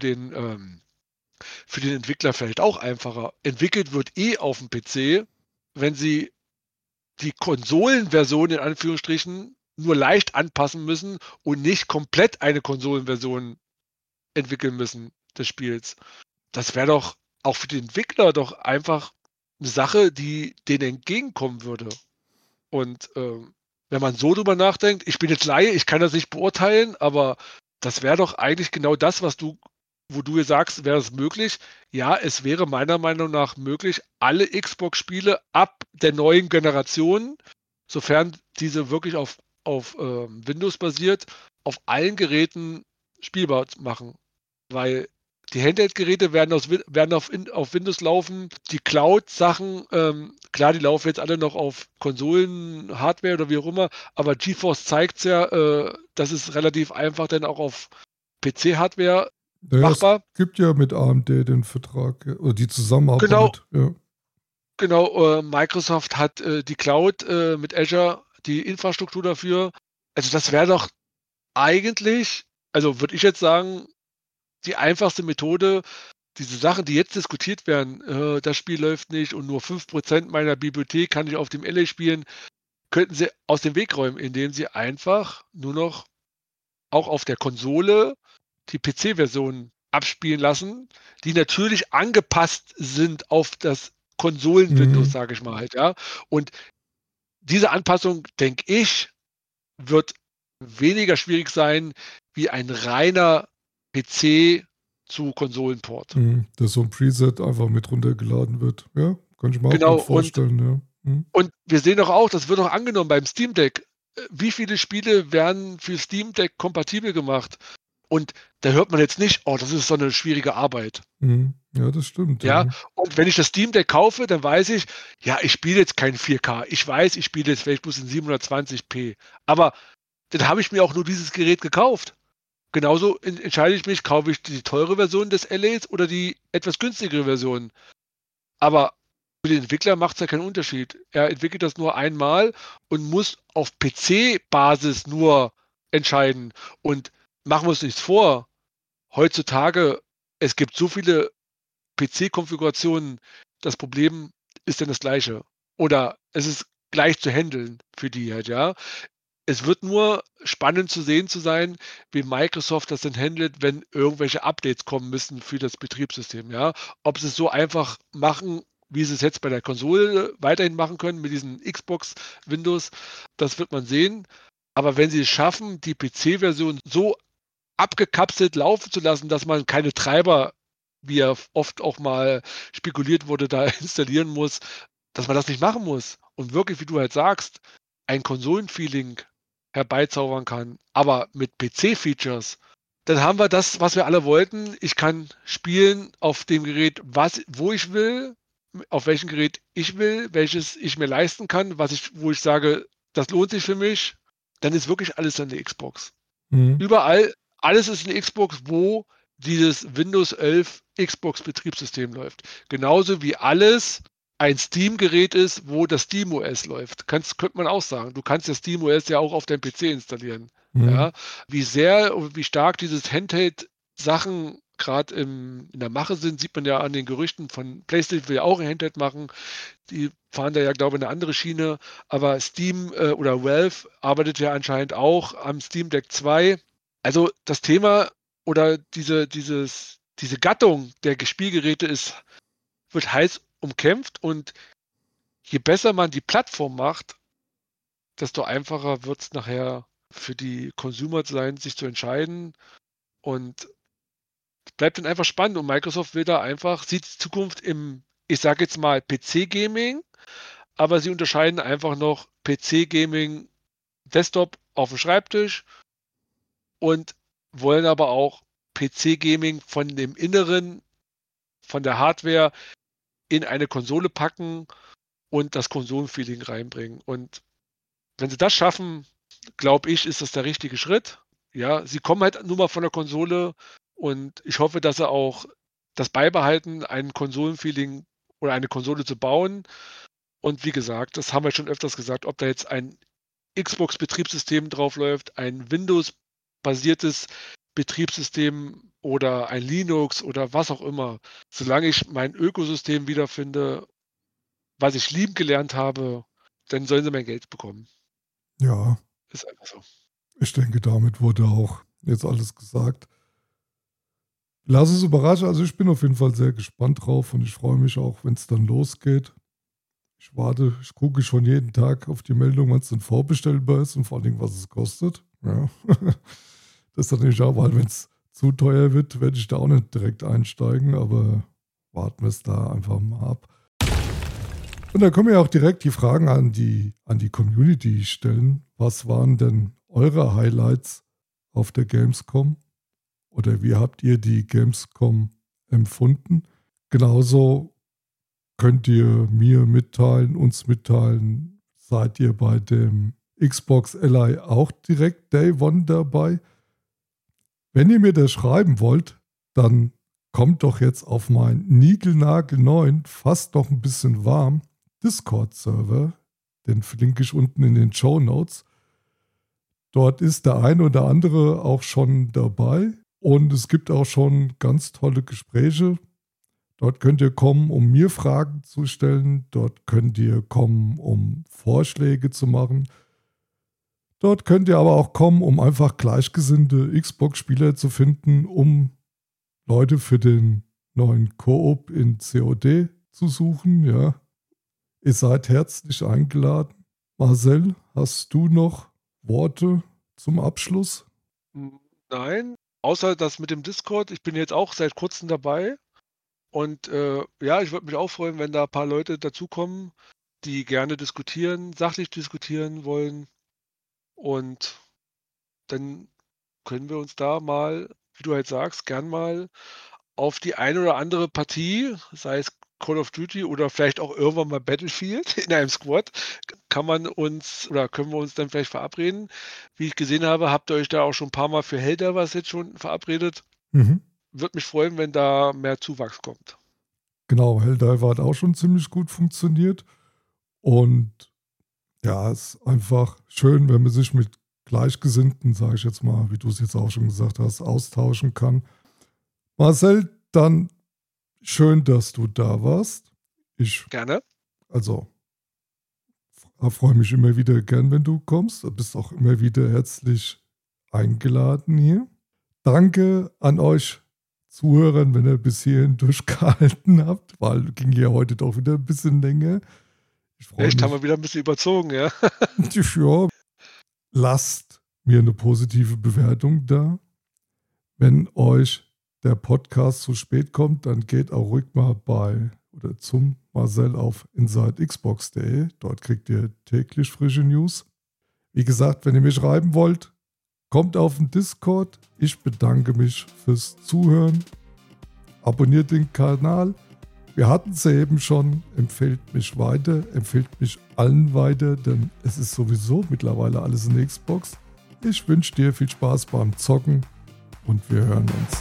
für den Entwickler vielleicht auch einfacher. Entwickelt wird auf dem PC, wenn sie die Konsolenversion in Anführungsstrichen nur leicht anpassen müssen und nicht komplett eine Konsolenversion entwickeln müssen des Spiels. Das wäre doch auch für den Entwickler doch einfach eine Sache, die denen entgegenkommen würde. Und wenn man so drüber nachdenkt, ich bin jetzt Laie, ich kann das nicht beurteilen, aber das wäre doch eigentlich genau das, wo du jetzt sagst, wäre es möglich? Ja, es wäre meiner Meinung nach möglich, alle Xbox-Spiele ab der neuen Generation, sofern diese wirklich auf Windows basiert, auf allen Geräten spielbar machen. Weil die Handheld-Geräte werden auf Windows laufen. Die Cloud-Sachen, klar, die laufen jetzt alle noch auf Konsolen, Hardware oder wie auch immer, aber GeForce zeigt es ja, das ist relativ einfach dann auch auf PC-Hardware machbar. Es gibt ja mit AMD den Vertrag, oder die Zusammenarbeit. Genau. Ja. Genau, Microsoft hat die Cloud mit Azure, die Infrastruktur dafür. Also das wäre doch eigentlich, also würde ich jetzt sagen, die einfachste Methode, diese Sachen, die jetzt diskutiert werden, das Spiel läuft nicht und nur 5% meiner Bibliothek kann ich auf dem LA spielen, könnten sie aus dem Weg räumen, indem sie einfach nur noch auch auf der Konsole die PC-Version abspielen lassen, die natürlich angepasst sind auf das Konsolen-Windows, sage ich mal halt, ja. Und diese Anpassung, denke ich, wird weniger schwierig sein wie ein reiner PC zu Konsolenport. Dass so ein Preset einfach mit runtergeladen wird. Ja, kann ich mir auch gut vorstellen. Und wir sehen doch auch, das wird auch angenommen beim Steam Deck. Wie viele Spiele werden für Steam Deck kompatibel gemacht? Und da hört man jetzt nicht, oh, das ist so eine schwierige Arbeit. Ja, das stimmt. Ja, und wenn ich das Steam Deck kaufe, dann weiß ich, ja, ich spiele jetzt kein 4K. Ich weiß, ich spiele jetzt vielleicht bloß in 720p. Aber dann habe ich mir auch nur dieses Gerät gekauft. Genauso entscheide ich mich, kaufe ich die teure Version des LAs oder die etwas günstigere Version. Aber für den Entwickler macht es ja keinen Unterschied. Er entwickelt das nur einmal und muss auf PC-Basis nur entscheiden. Und machen wir uns nichts vor. Heutzutage, es gibt so viele PC-Konfigurationen, das Problem ist dann das gleiche. Oder es ist gleich zu handeln für die halt, ja. Es wird nur spannend zu sehen zu sein, wie Microsoft das dann handelt, wenn irgendwelche Updates kommen müssen für das Betriebssystem, ja. Ob sie es so einfach machen, wie sie es jetzt bei der Konsole weiterhin machen können mit diesen Xbox-Windows, das wird man sehen. Aber wenn sie es schaffen, die PC-Version so abgekapselt laufen zu lassen, dass man keine Treiber, wie ja oft auch mal spekuliert wurde, da installieren muss, dass man das nicht machen muss und wirklich, wie du halt sagst, ein Konsolenfeeling herbeizaubern kann, aber mit PC-Features, dann haben wir das, was wir alle wollten. Ich kann spielen auf dem Gerät, wo ich will, auf welchem Gerät ich will, welches ich mir leisten kann, wo ich sage, das lohnt sich für mich, dann ist wirklich alles an der Xbox. Überall, alles ist eine Xbox, wo dieses Windows 11 Xbox-Betriebssystem läuft. Genauso wie alles ein Steam-Gerät ist, wo das SteamOS läuft. Könnte man auch sagen. Du kannst das SteamOS ja auch auf deinem PC installieren. Ja? Wie sehr und wie stark dieses Handheld-Sachen gerade in der Mache sind, sieht man ja an den Gerüchten von PlayStation will ja auch ein Handheld machen. Die fahren da ja, glaube ich, eine andere Schiene. Aber Steam oder Valve arbeitet ja anscheinend auch am Steam Deck 2. Also das Thema oder diese Gattung der Spielgeräte wird heiß umkämpft und je besser man die Plattform macht, desto einfacher wird es nachher für die Consumer sein, sich zu entscheiden und bleibt dann einfach spannend und Microsoft sieht die Zukunft im, ich sage jetzt mal PC-Gaming, aber sie unterscheiden einfach noch PC-Gaming Desktop auf dem Schreibtisch und wollen aber auch PC-Gaming von dem Inneren, von der Hardware in eine Konsole packen und das Konsolenfeeling reinbringen. Und wenn sie das schaffen, glaube ich, ist das der richtige Schritt. Ja, sie kommen halt nur mal von der Konsole und ich hoffe, dass sie auch das beibehalten, ein Konsolenfeeling oder eine Konsole zu bauen. Und wie gesagt, das haben wir schon öfters gesagt, ob da jetzt ein Xbox-Betriebssystem drauf läuft, ein Windows-basiertes Betriebssystem oder ein Linux oder was auch immer. Solange ich mein Ökosystem wiederfinde, was ich lieben gelernt habe, dann sollen sie mein Geld bekommen. Ja. Ist einfach so. Ich denke, damit wurde auch jetzt alles gesagt. Lass es überraschen. Also ich bin auf jeden Fall sehr gespannt drauf und ich freue mich auch, wenn es dann losgeht. Ich gucke schon jeden Tag auf die Meldung, wann es dann vorbestellbar ist und vor allen Dingen, was es kostet. Ja. Das ist natürlich auch, weil wenn es zu teuer wird, werde ich da auch nicht direkt einsteigen, aber warten wir es da einfach mal ab. Und da können wir ja auch direkt die Fragen an die Community stellen. Was waren denn eure Highlights auf der Gamescom? Oder wie habt ihr die Gamescom empfunden? Genauso könnt ihr uns mitteilen, seid ihr bei dem Xbox Ally auch direkt Day One dabei? Wenn ihr mir das schreiben wollt, dann kommt doch jetzt auf meinen niegelnagelneuen, fast noch ein bisschen warm Discord-Server. Den verlinke ich unten in den Shownotes. Dort ist der ein oder andere auch schon dabei und es gibt auch schon ganz tolle Gespräche. Dort könnt ihr kommen, um mir Fragen zu stellen. Dort könnt ihr kommen, um Vorschläge zu machen. Dort könnt ihr aber auch kommen, um einfach gleichgesinnte Xbox-Spieler zu finden, um Leute für den neuen Koop in COD zu suchen. Ja, ihr seid herzlich eingeladen. Marcel, hast du noch Worte zum Abschluss? Nein, außer das mit dem Discord. Ich bin jetzt auch seit kurzem dabei. Und ja, ich würde mich auch freuen, wenn da ein paar Leute dazukommen, die gerne diskutieren, sachlich diskutieren wollen. Und dann können wir uns da mal, wie du halt sagst, gern mal auf die eine oder andere Partie, sei es Call of Duty oder vielleicht auch irgendwann mal Battlefield in einem Squad, können wir uns dann vielleicht verabreden. Wie ich gesehen habe, habt ihr euch da auch schon ein paar Mal für Helldivers jetzt schon verabredet. Würde mich freuen, wenn da mehr Zuwachs kommt. Genau, Helldiver hat auch schon ziemlich gut funktioniert. Und ja, es ist einfach schön, wenn man sich mit Gleichgesinnten, sage ich jetzt mal, wie du es jetzt auch schon gesagt hast, austauschen kann. Marcel, dann schön, dass du da warst. Gerne. Also, freue mich immer wieder gern, wenn du kommst. Du bist auch immer wieder herzlich eingeladen hier. Danke an euch Zuhörern, wenn ihr bis hierhin durchgehalten habt, weil ging ja heute doch wieder ein bisschen länger. Echt, haben wir wieder ein bisschen überzogen, ja. Ja. Lasst mir eine positive Bewertung da. Wenn euch der Podcast zu spät kommt, dann geht auch ruhig mal zum Marcel auf insidexbox.de. Dort kriegt ihr täglich frische News. Wie gesagt, wenn ihr mir schreiben wollt, kommt auf den Discord. Ich bedanke mich fürs Zuhören. Abonniert den Kanal. Wir hatten es ja eben schon. Empfehlt mich weiter. Empfehlt mich allen weiter, denn es ist sowieso mittlerweile alles in Xbox. Ich wünsche dir viel Spaß beim Zocken und wir hören uns.